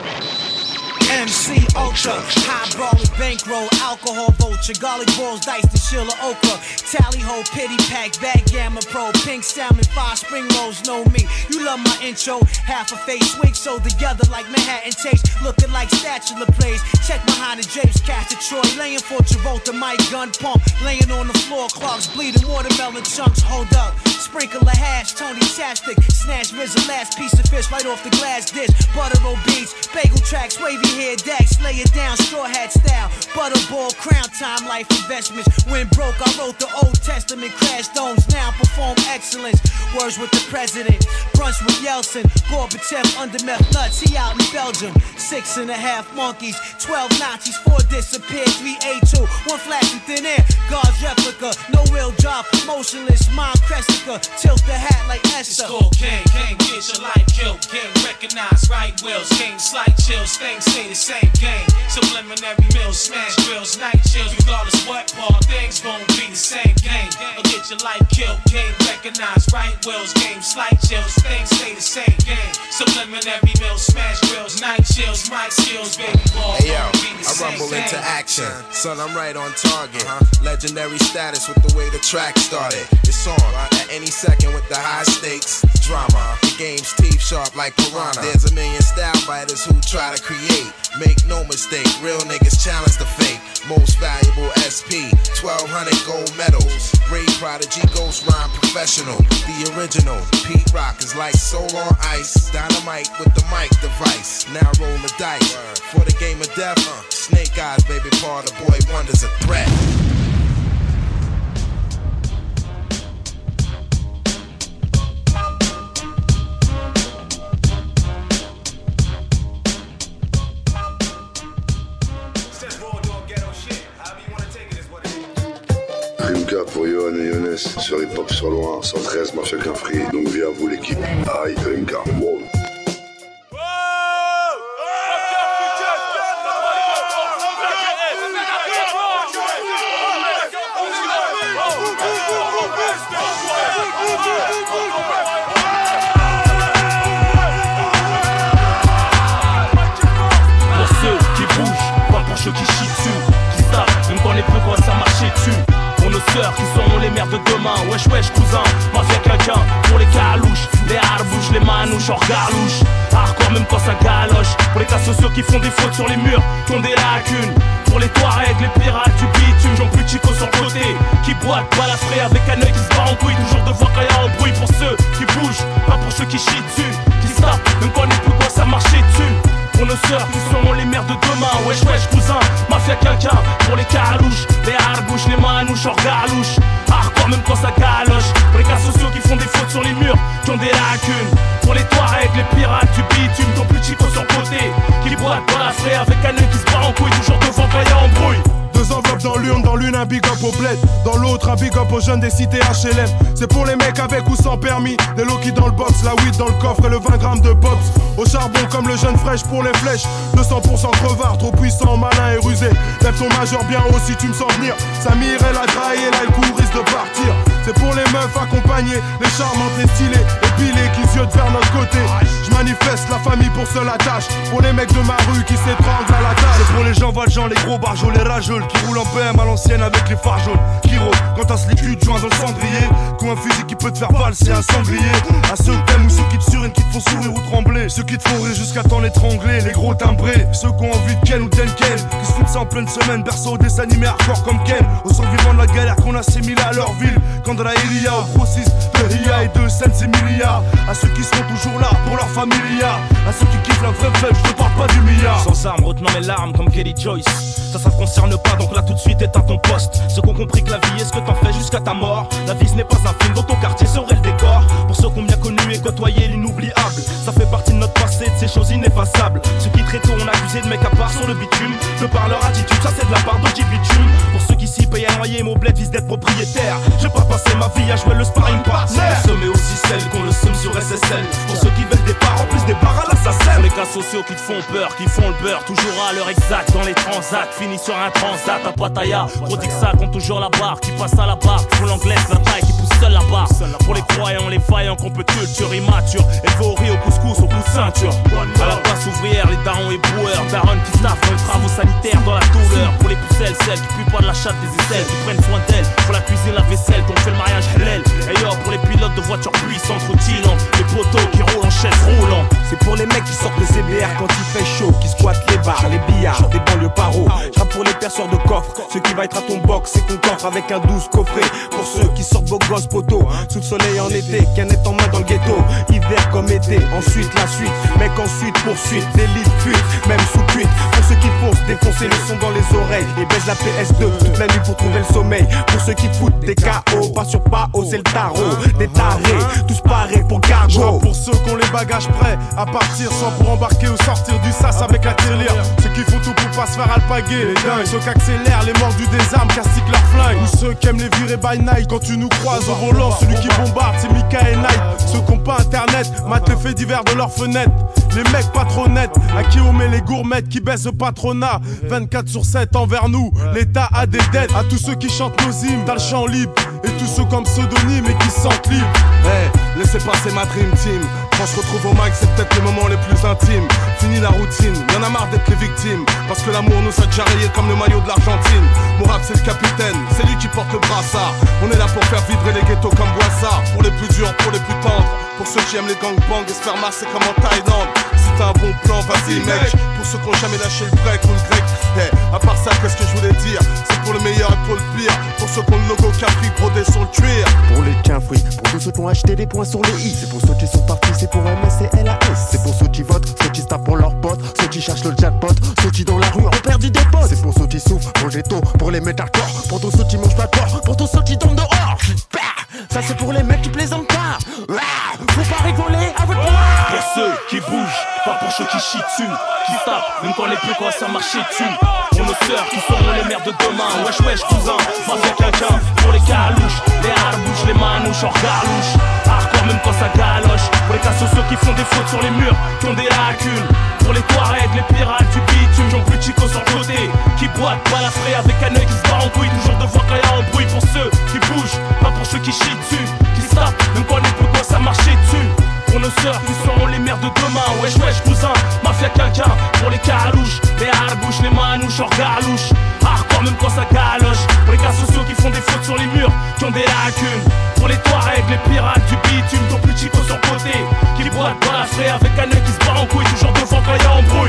beat. M C Ultra, high brawler, bankroll, alcohol vulture, garlic balls, dice to Sheila Okra, tally ho, pity pack, backgammon pro, pink salmon, five spring rolls, know me. You love my intro, half a face wig, so together like Manhattan taste, looking like spatula plays. Check behind the drapes, catch a Troy, laying for Travolta, my gun pump, laying on the floor, clogs bleeding, watermelon chunks, hold up. Sprinkle a hash, Tony Chapstick, snatch Riz a last piece of fish right off the glass dish. Butter roll beats, bagel tracks, wavy hair decks, lay it down, straw hat style. Butterball, crown time, life investments. When broke, I wrote the Old Testament, crash domes, now perform excellence. Words with the president, brunch with Yeltsin, Gorbachev under meth nuts, he out in Belgium. Six and a half monkeys, twelve Nazis, four disappeared, three A two, one flash in thin air. God's replica, no real job, motionless, mind Cressica. Tilt the hat like Esther. Score gang, gang, get your life killed. Gang, recognize right wills. Gang, slight chills, things stay the same. Gang, subliminary mills, smash grills, night chills. Regardless what part, things won't be the same. Gang, or get your life killed. Gang, recognize right wills. Gang, slight chills, things stay the same. Gang, subliminary mills, smash grills, night chills, mic skills, baby ball. Hey yo, I rumble gang. Into action. Son, I'm right on target. Uh-huh. Legendary status with the way the track started. It's on at any second with the high stakes drama. The game's teeth sharp like piranha. There's a million style fighters who try to create. Make no mistake, real niggas challenge the fake. Most valuable S P, twelve hundred gold medals. Ray Prodigy, Ghost Rhyme Professional. The original, Pete Rock is like soul on ice. Dynamite with the mic device. Now roll the dice. For the game of death, uh, Snake Eyes, baby, part of Boy Wonder's a threat. Rimka pour Johan et Younes sur Hip Hop sur Loin, cent treize Mafia qu'un free. Donc viens à vous l'équipe. Aïe, Rimka. Wow. Pour ceux qui bougent, pas pour ceux qui chient dessus, qui savent même quand les peu quand ça marchait dessus. Pour nos sœurs qui seront les mères de demain. Wesh wesh cousin, mafia quelqu'un pour les calouches, les harbouches, les manouches, hors garlouche. Hardcore même quand ça galoche. Pour les cas sociaux qui font des fautes sur les murs, qui ont des lacunes. Pour les Touaregs, les pirates du bitume, j'en plus chico sur le côté. Qui boite, balafré avec un œil qui se bat en couille. Toujours devant quand y'a un bruit pour ceux qui bougent, pas pour ceux qui chient dessus. Qui se tapent, même quand on n'est plus quoi ça marcher dessus. Pour nos sœurs qui seront les mères de demain. Wesh wesh cousin, mafia quelqu'un pour les calouches, les harbouches, les manouches, hors garlouche. Hardcore même quand ça galoche. Pour les cas sociaux qui font des fautes sur les murs, qui ont des lacunes. Pour les Touaregs, les pirates du bitume, ton plus chico sur le côté. Qui boite, balafré avec un œil qui se bat en couille. Toujours devant quand y'a un bruit. Deux enveloppes dans l'urne, dans l'une un big up au bled, dans l'autre un big up aux jeunes des cités H L M. C'est pour les mecs avec ou sans permis, des low-key dans le box, la weed dans le coffre et le vingt grammes de pops. Au charbon comme le jeune fraîche pour les flèches, deux cents pour cent crevard, trop puissant, malin et rusé. Lève ton majeur bien haut si tu me sens venir. Samir elle a graillé, là le coup risque de partir. C'est pour les meufs accompagnées, les charmantes, les stylées, épilées qui ziotent vers notre côté. Je manifeste la famille pour seule attache, pour les mecs de ma rue qui s'étranglent à la tâche. C'est pour les gens valjean, les gros barjols, les rageux qui roulent en B M à l'ancienne avec les phares jaunes. Qui rôdent quand t'as les culs de joint dans le cendrier. Comme un fusil qui peut te faire valser un sanglier. À ceux que t'aimes ou ceux qui te surinent, qui te font sourire ou trembler. Ceux qui te font rire jusqu'à t'en étrangler. Les gros timbrés, ceux qui ont envie de Ken ou Ten Ken. Qui se foutent ça en pleine semaine, berceau des animés hardcore comme Ken. Aux survivants de la galère qu'on assimile à leur ville. Quand de la Ilia au grossiste de Ria et de Sense et milliards. À ceux qui seront toujours là pour leur familia. À ceux qui kiffent la vraie fête, je te parle pas du milliard. Sans armes, retenant mes larmes comme Kelly Joyce. Ça, ça te concerne pas, donc là tout de suite éteins ton poste. Ceux qui ont compris que la vie est ce que t'en fais jusqu'à ta mort. La vie ce n'est pas un film, dans ton quartier serait le décor. Pour ceux qui ont bien connu et côtoyé l'inoubliable. Ça fait partie de notre passé, de ces choses ineffaçables. Ceux qui très tôt ont accusé de mecs à part sur le bitume. De par leur attitude, ça c'est de la part de bitume. Pour ceux qui s'y payent à noyer, mon bled vise d'être propriétaire. J'ai pas passé ma vie à jouer le sparring partner. Pour ceux mais aussi celles qu'on le somme sur S S L. Pour ceux qui veulent des parts en plus des parts à l'assassin. Les cas sociaux qui te font peur, qui font le beurre. Toujours à l'heure exacte dans les transats. Fini sur un transat à Pattaya. Gros que ça compte toujours la barre. Qui passe à la barre, qui font l'anglaise, la taille, qui pousse seul la barre. Pour les croyants, les faillants, qu'on peut culture immature. Élevé au riz, au couscous, au coup de ceinture. À la place ouvrière, les darons et boueurs. Darons qui staffent dans les travaux sanitaires dans la douleur. Pour les pucelles, celles qui puent pas de la chatte des aisselles. Qui prennent soin d'elles. Pour la cuisine, la vaisselle, qu'on fait le mariage halal. Et yo, pour les pilotes de voitures puissantes, rutilantes. Les poteaux qui roulent en chaise roulant. C'est pour les mecs qui sortent de C B R quand il fait chaud, qui squattent les bars, les billards, des banlieues paro. J'rappe pour les perceurs de coffre, ceux qui va être à ton box, c'est qu'on coffre avec un douze coffret. Pour ceux qui sortent beaux gosses poteaux, sous le soleil en été, canette en main dans le ghetto, hiver comme été, ensuite la suite, mec ensuite poursuite, délit fuite, même sous cuite. Pour ceux qui foncent, défoncer le son dans les oreilles et baisse la P S deux toute la nuit pour trouver le sommeil. Pour ceux qui foutent des K O, pas sur pas haut, c'est le tarot, des tarés, tous parés pour cargo. Pour ceux qui ont les bagages prêts à partir, soit pour embarquer ou sortir du sas avec la tirelire. Ceux qui font tout pour pas se faire alpaguer, les dingues. Ceux qui accélèrent les mordus des armes, castiquent leur flingue. Ou ceux qui aiment les virer by night. Quand tu nous croises au volant, celui qui bombarde c'est Mika et Night. Ceux qui ont pas internet, matent les faits divers de leurs fenêtres. Les mecs pas trop nets, à qui on met les gourmettes qui baissent le patronat. Vingt-quatre sur sept envers nous, l'État a des dettes. À tous ceux qui chantent nos hymnes dans le champ libre. Et tous ceux comme pseudonyme et qui se sentent libres. Hey, laissez passer ma dream team. Quand je retrouve au mic, c'est peut-être les moments les plus intimes. Fini la routine, y'en a marre d'être les victimes. Parce que l'amour nous a déjà rayé comme le maillot de l'Argentine. Mourad c'est le capitaine, c'est lui qui porte le brassard. On est là pour faire vibrer les ghettos comme Boissard. Pour les plus durs, pour les plus tendres. Pour ceux qui aiment les gangbangs et se faire masser comme en Thaïlande. Si t'as un bon plan, vas-y mec. Pour ceux qui ont jamais lâché le break ou le grec. Hey, à part ça, qu'est-ce que je voulais dire? C'est pour le meilleur et pour le pire. Pour ceux qui ont le logo Capri brodé sur le cuir. Pour les quinfris, pour tous ceux qui ont acheté des points sur les i. C'est pour ceux qui sont partis, c'est pour M S et L A S. C'est pour ceux qui votent, ceux qui se tapent pour leurs potes. Ceux qui cherchent le jackpot, ceux qui dans la rue ont perdu des potes. C'est pour ceux qui souffrent, pour les ghettos, pour les métalcore. Pour tous ceux qui mangent pas de porc, pour tous ceux qui tombent dehors. Ça c'est pour les mecs qui plaisantent pas. Faut pas rigoler avec moi. Pour ceux qui bougent, pas pour ceux qui chient dessus. Qui se tapent, même quand les plus quoi ça marcher dessus. Pour nos sœurs qui seront les mères de demain. Wesh wesh cousin, mafia quelqu'un. Pour les calouches, les harbouches, les manouches, hors garlouche. Hardcore même quand ça galoche. Pour les cas sociaux qui font des fautes sur les murs, qui ont des lacunes. Pour les Touaregs, les pirates du bitume, j'en plus chico sur le côté. Qui boitent, balafré avec un œil qui se bat en couille. Toujours devant quand y'a un bruit. Pour ceux qui bougent, pas pour ceux qui chient dessus. Qui se tapent, même quand les plus quoi ça marcher dessus. Pour nos sœurs qui seront les mères de demain. Wesh wesh cousin, mafia quelqu'un. Pour les calouches, les harbouches, les manouches, touche en regard louche. Hardcore même quand ça galoche. Pour les cas sociaux qui font des fautes sur les murs, qui ont des lacunes. Pour les Touaregs, les pirates du bitume, ton plus chico sur côté, qui boite dans la frais avec un œil qui se bat en couille, toujours devant quand y'a embrouille.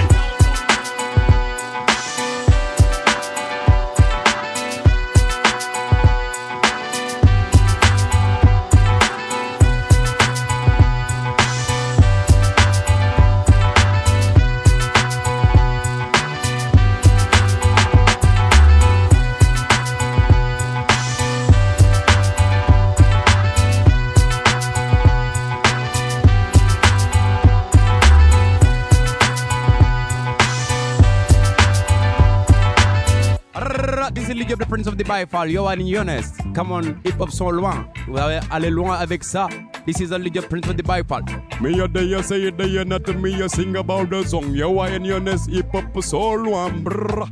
This is League of the Prince of the Bifal, Yohan and Younes. Come on, hip hop sont loin. Vous allez aller loin avec ça. This is the League of the Prince of the Bifal. Me a day, say it day, not me a sing about the song. Yohan and Younes, hip hop so loin. Brrr.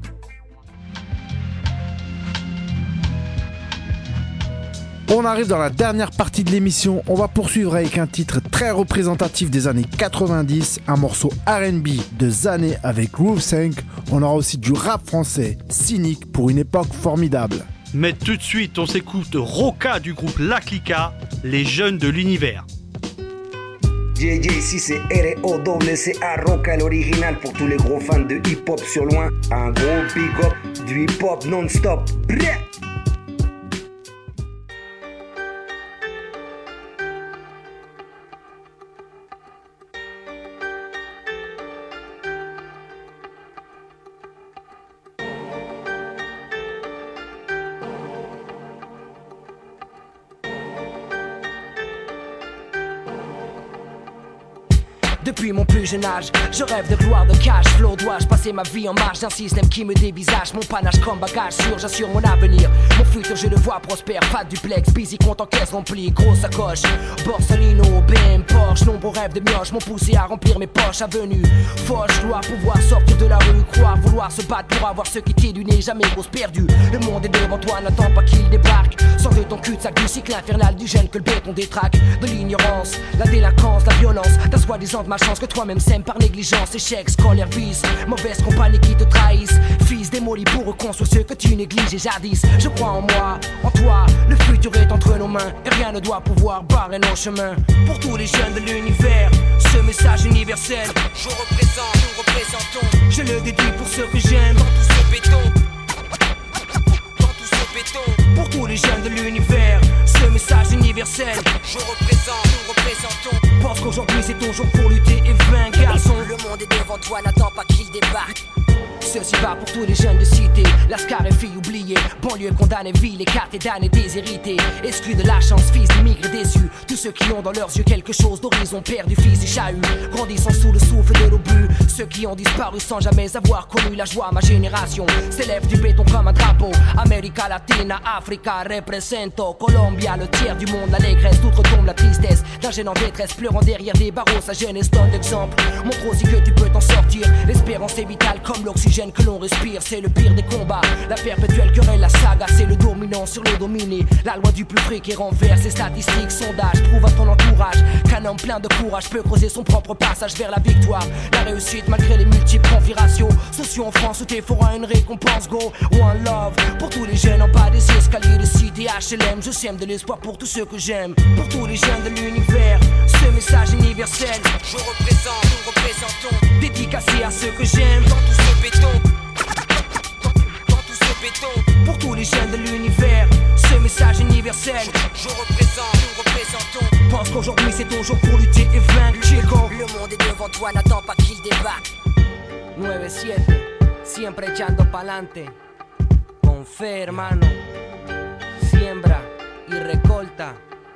On arrive dans la dernière partie de l'émission. On va poursuivre avec un titre très représentatif des années quatre-vingt-dix, un morceau R and B de Zané avec Groove cinq. On aura aussi du rap français, Cynique, pour une époque formidable. Mais tout de suite, on s'écoute Roca du groupe La Clica, les jeunes de l'univers. J J, si c'est R O W C A, Roca l'original pour tous les gros fans de hip-hop sur loin. Un gros big up du hip-hop non-stop. Brrr. Depuis mon plus jeune âge, je rêve de gloire, de cash flow. Dois-je passer ma vie en marge d'un système qui me dévisage? Mon panache comme bagage sûr, j'assure mon avenir. Mon futur je le vois prospère, pas de duplex. Busy compte en caisse remplie, grosse sacoche. Borsalino, B M, Porsche. Nombreux rêves de mioche m'ont poussé à remplir mes poches. Avenue, fauche, gloire, pouvoir sortir de la rue. Croire, vouloir se battre pour avoir ce qui t'est du nez. Jamais grosse perdue. Le monde est devant toi, n'attends pas qu'il débarque. Sors de ton cul-de-sac du cycle infernal du gène que le béton détraque. De l'ignorance, la délinquance, la violence. Ta soi-disant de chance que toi-même sèmes par négligence, échec, scolaire, vice, mauvaise compagnie qui te trahissent. Fils démoli pour reconstruire ce que tu négliges et jadis. Je crois en moi, en toi, le futur est entre nos mains et rien ne doit pouvoir barrer nos chemins. Pour tous les jeunes de l'univers, ce message universel, je représente, nous représentons. Je le dédie pour ceux que j'aime, dans tout ce béton. Dans tout ce béton. Pour tous les jeunes de l'univers, ce message universel, je représente, nous représentons. Pense qu'aujourd'hui c'est ton jour pour lutter et vaincre, garçon. Le monde est devant toi, n'attends pas qu'il débarque. Ceci va pour tous les jeunes de cité, Lascar et filles oubliées, banlieue condamnée, ville, écartée, damnée, déshérités, exclus de la chance, fils d'immigrés déçus. Tous ceux qui ont dans leurs yeux quelque chose d'horizon, perdu, fils et chahut, grandissant sous le souffle de l'obus. Ceux qui ont disparu sans jamais avoir connu la joie, ma génération s'élève du béton comme un drapeau. América Latina, Africa, represento, Colombia, le tiers du monde, l'allégresse, d'outre-tombe la tristesse, d'un jeune en détresse, pleurant derrière des barreaux, sa jeunesse donne d'exemple. Montre aussi que tu peux t'en sortir, l'espérance est vitale comme l'oxygène que l'on respire, c'est le pire des combats. La perpétuelle querelle, la saga, c'est le dominant sur le dominé. La loi du plus fric qui renverse les statistiques, sondages, prouve à ton entourage qu'un homme plein de courage peut creuser son propre passage vers la victoire. La réussite malgré les multiples configurations. Sociaux en France où t'es fera une récompense, go. One love pour tous les jeunes en bas des escaliers de cité H L M. Je sème de l'espoir pour tous ceux que j'aime. Pour tous les jeunes de l'univers, ce message universel, je représente, nous représentons. Dédicacé à ceux que j'aime, dans tout ce béton. Dans tout ce béton. Pour tous les jeunes de l'univers, ce message universel, je représente, nous représentons. Pense qu'aujourd'hui c'est ton jour pour lutter et vaincre, chico. Le monde est devant toi, n'attends pas qu'il débarque. neuf siete, siempre echando pa'lante. Con fe, hermano. Siembra y recolta.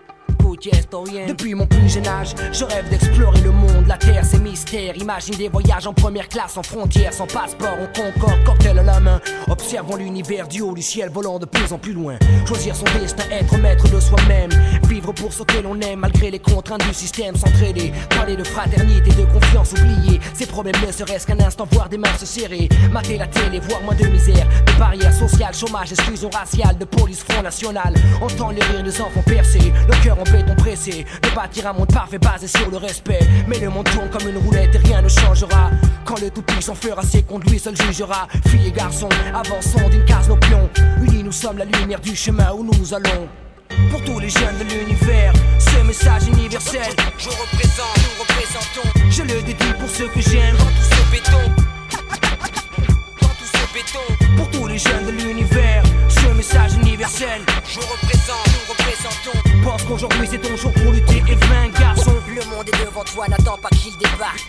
Depuis mon plus jeune âge, je rêve d'explorer le monde. La terre, c'est mystère. Imagine des voyages en première classe, en frontière, sans passeport, on concorde, cocktail à la main. Observons l'univers du haut du ciel, volant de plus en plus loin. Choisir son destin, être maître de soi-même. Vivre pour ce que l'on aime, malgré les contraintes du système. S'entraider, parler de fraternité, de confiance, oublier ces problèmes ne serait-ce qu'un instant, voir des mains se serrer. Mater la télé, voir moins de misère, de barrières sociales, chômage, exclusion raciale, de police, front national. Entendre les rires des enfants percés, le cœur en béton seront pressés de bâtir un monde parfait basé sur le respect. Mais le monde tourne comme une roulette et rien ne changera. Quand le tout-puissant fera ses comptes, lui seul jugera. Filles et garçons, avançons d'une case nos pions. Unis nous sommes la lumière du chemin où nous allons. Pour tous les jeunes de l'univers, ce message universel, je représente, nous représentons. Je le dédie pour ceux que j'aime dans tout ce béton. Dans tout ce béton. Pour tous les jeunes de l'univers, ce message universel, je représente, nous représentons. Pense qu'aujourd'hui c'est ton jour pour lutter et vaincre, garçon. Le monde est devant toi, n'attends pas qu'il débarque.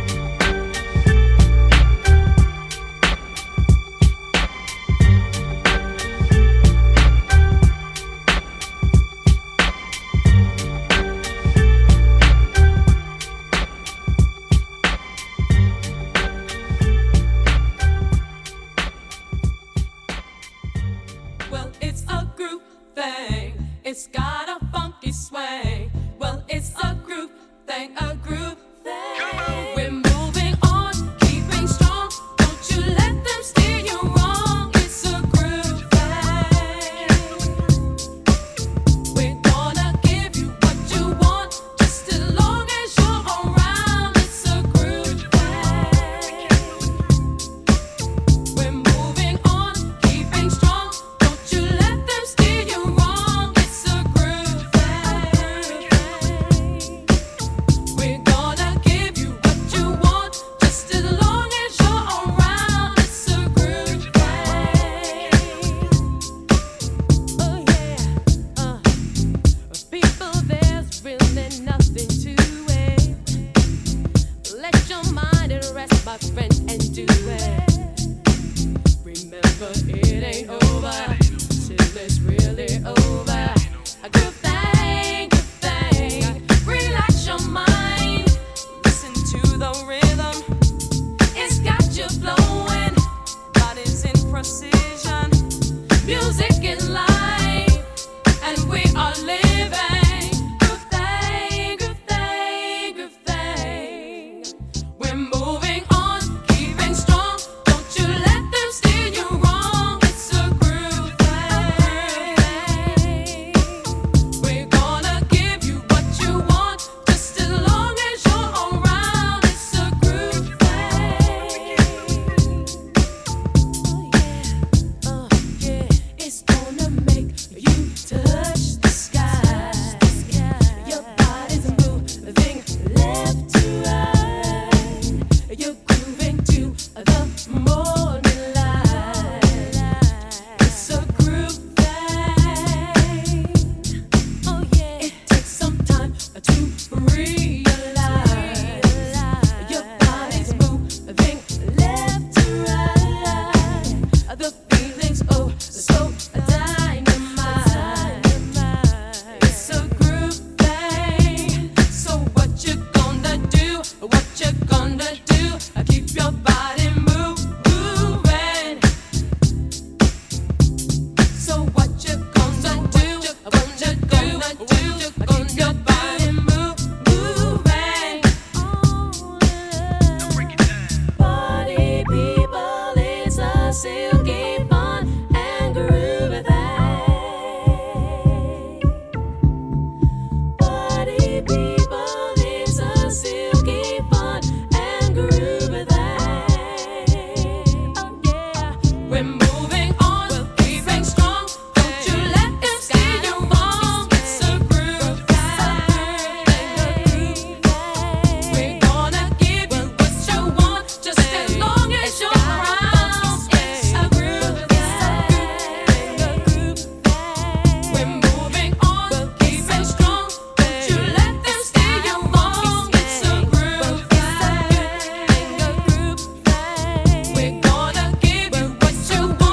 It's got a funky swing. Well, it's a groove thing, a groove thing. We're moving on, keeping strong. Don't you let them steer you wrong. It's a groove thing. We're gonna give you what you want, just as long as you're around. It's a groove thing. We're moving on, keeping strong. Don't you let them steer you wrong. We're gonna give you what you want.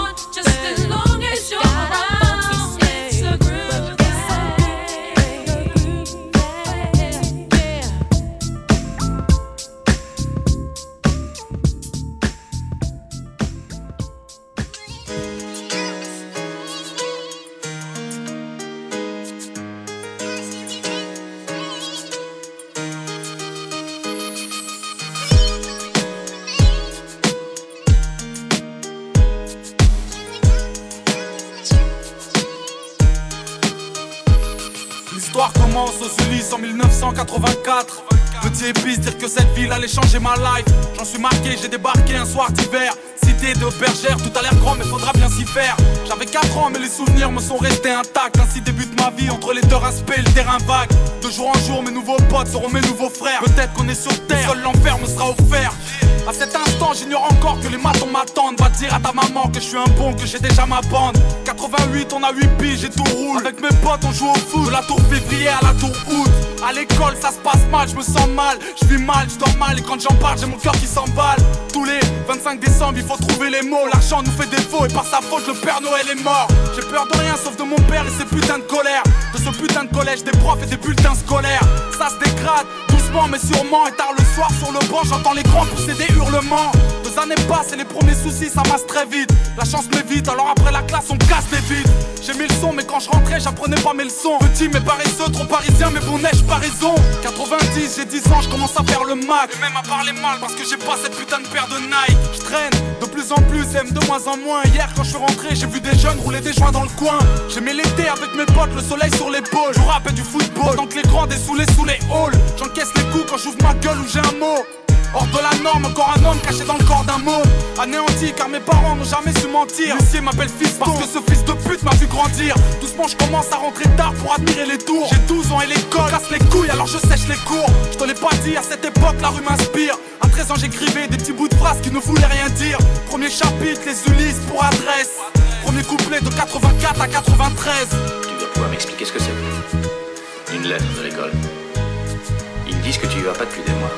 L'histoire commence aux Ulysses en mille neuf cent quatre-vingt-quatre. Petit épice, dire que cette ville allait changer ma life. J'en suis marqué, j'ai débarqué un soir d'hiver. Cité de bergère, tout a l'air grand mais faudra bien s'y faire. J'avais quatre ans mais les souvenirs me sont restés intacts. Ainsi débute ma vie entre les deux respects et le terrain vague. De jour en jour mes nouveaux potes seront mes nouveaux frères. Peut-être qu'on est sur terre, seul l'enfer me sera offert. À cet instant j'ignore encore que les matons m'attendent. Va dire à ta maman que je suis un bon, que j'ai déjà ma bande. Quatre-vingt-huit on a huit piges et tout roule. Avec mes potes on joue au foot, de la tour février à la tour août. À l'école ça se passe mal, je me sens mal. Je vis mal, je dors mal et quand j'en parle j'ai mon cœur qui s'emballe. Tous les vingt-cinq décembre il faut trouver les mots. L'argent nous fait défaut et par sa faute le Père Noël est mort. J'ai peur de rien sauf de mon père et ses putains de colère. De ce putain de collège, des profs et des bulletins scolaires. Ça se dégrade, doucement mais sûrement. Et tard le soir sur le banc j'entends les grands pousser des hurlements. Deux années passent et les premiers soucis ça masse très vite. La chance m'évite alors après la classe on casse des vides. J'ai mis le son mais quand je rentrais j'apprenais pas mes leçons. Petit mais paresseux, trop parisien mais bon neige pas raison. Quatre-vingt-dix, j'ai dix ans, je commence à faire le Mac. Et même à parler mal parce que j'ai pas cette putain de paire de Nike. Je traîne de plus en plus, aime de moins en moins. Hier quand je suis rentré j'ai vu des jeunes rouler des joints dans le coin. J'aimais l'été avec mes potes, le soleil sur l'épaule. Je rappelle du football, tant que les grands dessoulés sous les halls. J'encaisse les coups quand j'ouvre ma gueule ou j'ai un mot. Hors de la norme, encore un homme caché dans le corps d'un mot. Anéanti car mes parents n'ont jamais su mentir. L'huissier m'appelle fiston parce que ce fils de pute m'a vu grandir. Doucement je commence à rentrer tard pour admirer les tours. J'ai douze ans et l'école casse les couilles alors je sèche les cours. Je te l'ai pas dit, à cette époque la rue m'inspire. À treize ans j'écrivais des petits bouts de phrases qui ne voulaient rien dire. Premier chapitre, les Ulysses pour adresse. Premier couplet de quatre-vingt-quatre à quatre-vingt-treize. Tu dois pouvoir m'expliquer ce que c'est. Une lettre de l'école. Ils disent que tu y vas pas depuis des mois.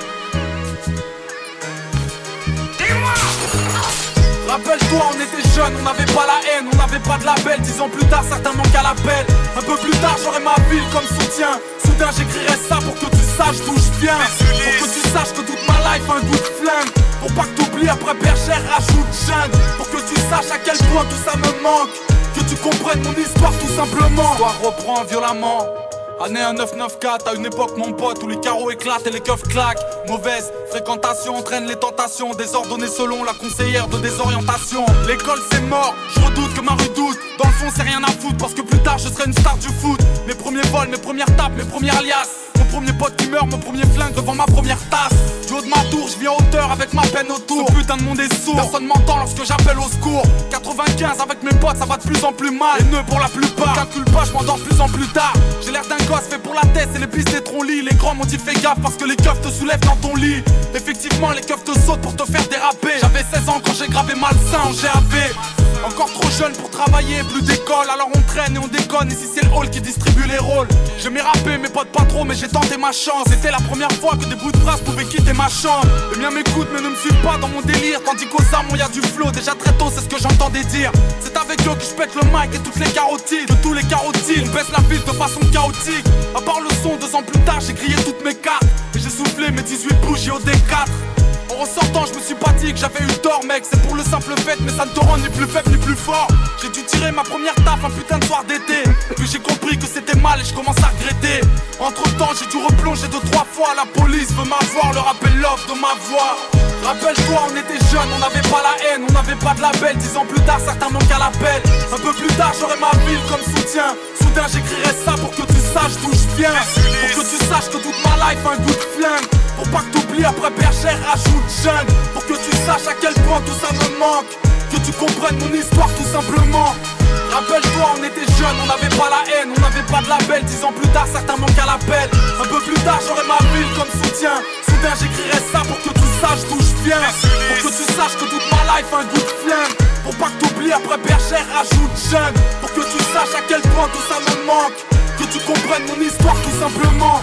Rappelle-toi, on était jeunes, on n'avait pas la haine, on n'avait pas de label. Dix ans plus tard, certains manquent à l'appel. Un peu plus tard, j'aurai ma ville comme soutien. Soudain, j'écrirai ça pour que tu saches d'où je viens. Pour que tu saches que toute ma life a un goût de flingue. Pour pas que t'oublies, après bergère, rajoute jeune. Pour que tu saches à quel point tout ça me manque. Que tu comprennes mon histoire tout simplement. L'histoire reprend violemment. Année un neuf neuf quatre, à une époque mon pote où les carreaux éclatent et les keufs claquent. Mauvaise fréquentation entraîne les tentations, désordonnées selon la conseillère de désorientation. L'école c'est mort, je redoute que ma rue doute. Dans le fond c'est rien à foutre parce que plus tard je serai une star du foot. Mes premiers vols, mes premières tapes, mes premières liasses. Mon premier pote qui meurt, mon premier flingue devant ma première tasse. Du haut de ma tour, je viens en hauteur avec ma peine autour. Ce putain de monde est sourd, personne m'entend lorsque j'appelle au secours. Quatre-vingt-quinze avec mes potes, ça va de plus en plus mal. Les nœuds pour la plupart, calcule pas, je m'endors de plus en plus tard. J'ai l'air d'un gosse fait pour la tête, c'est les pistes des troncs-lits. Les grands m'ont dit fais gaffe parce que les keufs te soulèvent dans ton lit. Effectivement, les keufs te sautent pour te faire déraper. J'avais seize ans quand j'ai gravé malsain en G A V. Encore trop jeune pour travailler, plus d'école, alors on traîne et on déconne. Ici c'est le hall qui distribue les rôles. J'aimais rapper, mes potes pas trop, mais j'ai tenté ma chance. C'était la première fois que des bouts de phrases pouvaient quitter ma chambre. Les miens m'écoutent mais ne me suivent pas dans mon délire. Tandis qu'aux armes y a du flow, déjà très tôt c'est ce que j'entendais dire. C'est avec eux que je pète le mic et toutes les carotides. De tous les carotides, on baisse la ville de façon chaotique. À part le son, deux ans plus tard j'ai grillé toutes mes cartes. Et j'ai soufflé mes dix-huit bougies au D quatre. En ressortant je me suis pas dit que j'avais eu tort mec. C'est pour le simple fait mais ça ne te rend ni plus faible ni plus fort. J'ai dû tirer ma première taf un putain de soir d'été. Puis j'ai compris que c'était mal et je commence à regretter. Entre temps j'ai dû replonger deux trois fois. La police veut m'avoir, le rappel l'offre de ma voix. Rappelle-toi on était jeunes, on n'avait pas la haine, on n'avait pas de label. Dix ans plus tard certains manquent à l'appel. Un peu plus tard j'aurai ma ville comme soutien. Soudain j'écrirai ça pour que tu saches d'où je viens. Pour que tu saches que toute ma life a un goût de flingue. Pour pas que t'oublies après bergère rajoute jeune. Pour que tu saches à quel point tout ça me manque. Que tu comprennes mon histoire tout simplement. Rappelle-toi on était jeunes, on n'avait pas la haine, on n'avait pas de label. Dix ans plus tard certains manquent à l'appel. Un peu plus tard j'aurai ma ville comme soutien. Soudain j'écrirai ça pour que tu saches d'où je viens. Pour que tu saches que toute ma life a un goût de flingue. Pour pas que t'oublies après bergère rajoute jeune. Pour que tu saches à quel point tout ça me manque. Que tu comprennes mon histoire tout simplement.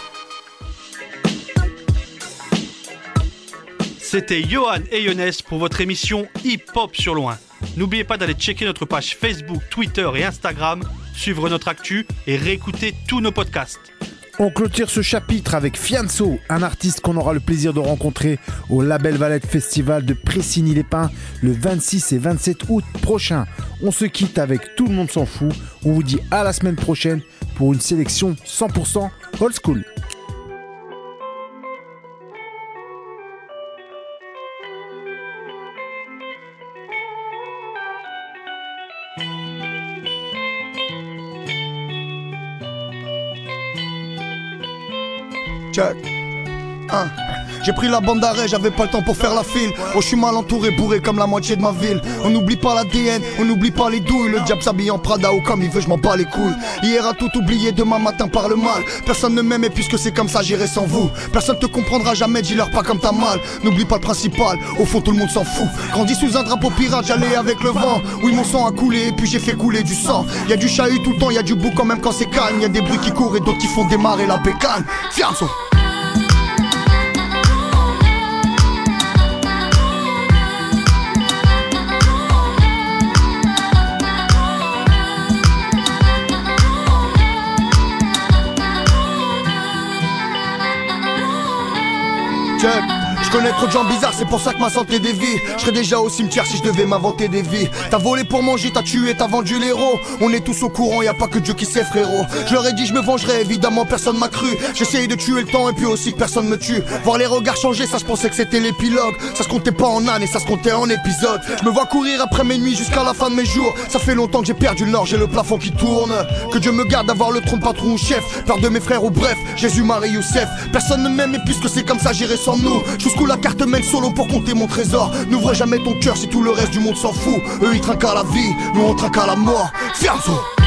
C'était Johan et Younes pour votre émission Hip Hop sur loin. N'oubliez pas d'aller checker notre page Facebook, Twitter et Instagram, suivre notre actu et réécouter tous nos podcasts. On clôture ce chapitre avec Fianso, un artiste qu'on aura le plaisir de rencontrer au Label Valette Festival de Pressigny-les-Pins le vingt-six et vingt-sept août prochain. On se quitte avec Tout le monde s'en fout. On vous dit à la semaine prochaine pour une sélection cent pour cent old school. Check. Hein. J'ai pris la bande d'arrêt, j'avais pas le temps pour faire la file. Oh, je suis mal entouré, bourré comme la moitié de ma ville. On n'oublie pas l'A D N, on n'oublie pas les douilles. Le diable s'habille en Prada ou comme il veut, je m'en bats les couilles. Hier a tout oublié, demain matin par le mal. Personne ne m'aime et puisque c'est comme ça, j'irai sans vous. Personne te comprendra jamais, dis-leur pas comme t'as mal. N'oublie pas le principal, au fond tout le monde s'en fout. Grandi sous un drapeau pirate, j'allais avec le vent. Oui, mon sang a coulé et puis j'ai fait couler du sang. Y'a du chahut tout le temps, y'a du bouc quand même quand c'est calme. Y'a des bruits qui courent et d'autres qui font démarrer la bécane. Fianzo. Check. Je connais trop de gens bizarres, c'est pour ça que ma santé dévie. Je serais déjà au cimetière si je devais m'inventer des vies. T'as volé pour manger, t'as tué, t'as vendu l'héros. On est tous au courant, y a pas que Dieu qui sait frérot. Je leur ai dit je me vengerai, évidemment personne m'a cru. J'essayais de tuer le temps et puis aussi que personne me tue. Voir les regards changer, ça je pensais que c'était l'épilogue. Ça se comptait pas en ânes et ça se comptait en épisodes. Je me vois courir après mes nuits jusqu'à la fin de mes jours. Ça fait longtemps que j'ai perdu le nord, j'ai le plafond qui tourne. Que Dieu me garde d'avoir le trône de patron ou chef. Peur de mes frères ou bref, Jésus, Marie, Youssef. Personne ne m'aime et puisque c'est comme ça j'irai sans nous. Jusqu'où la carte mène solo pour compter mon trésor. N'ouvre jamais ton cœur si tout le reste du monde s'en fout. Eux ils trinquent à la vie, nous on trinque à la mort. Fianzo.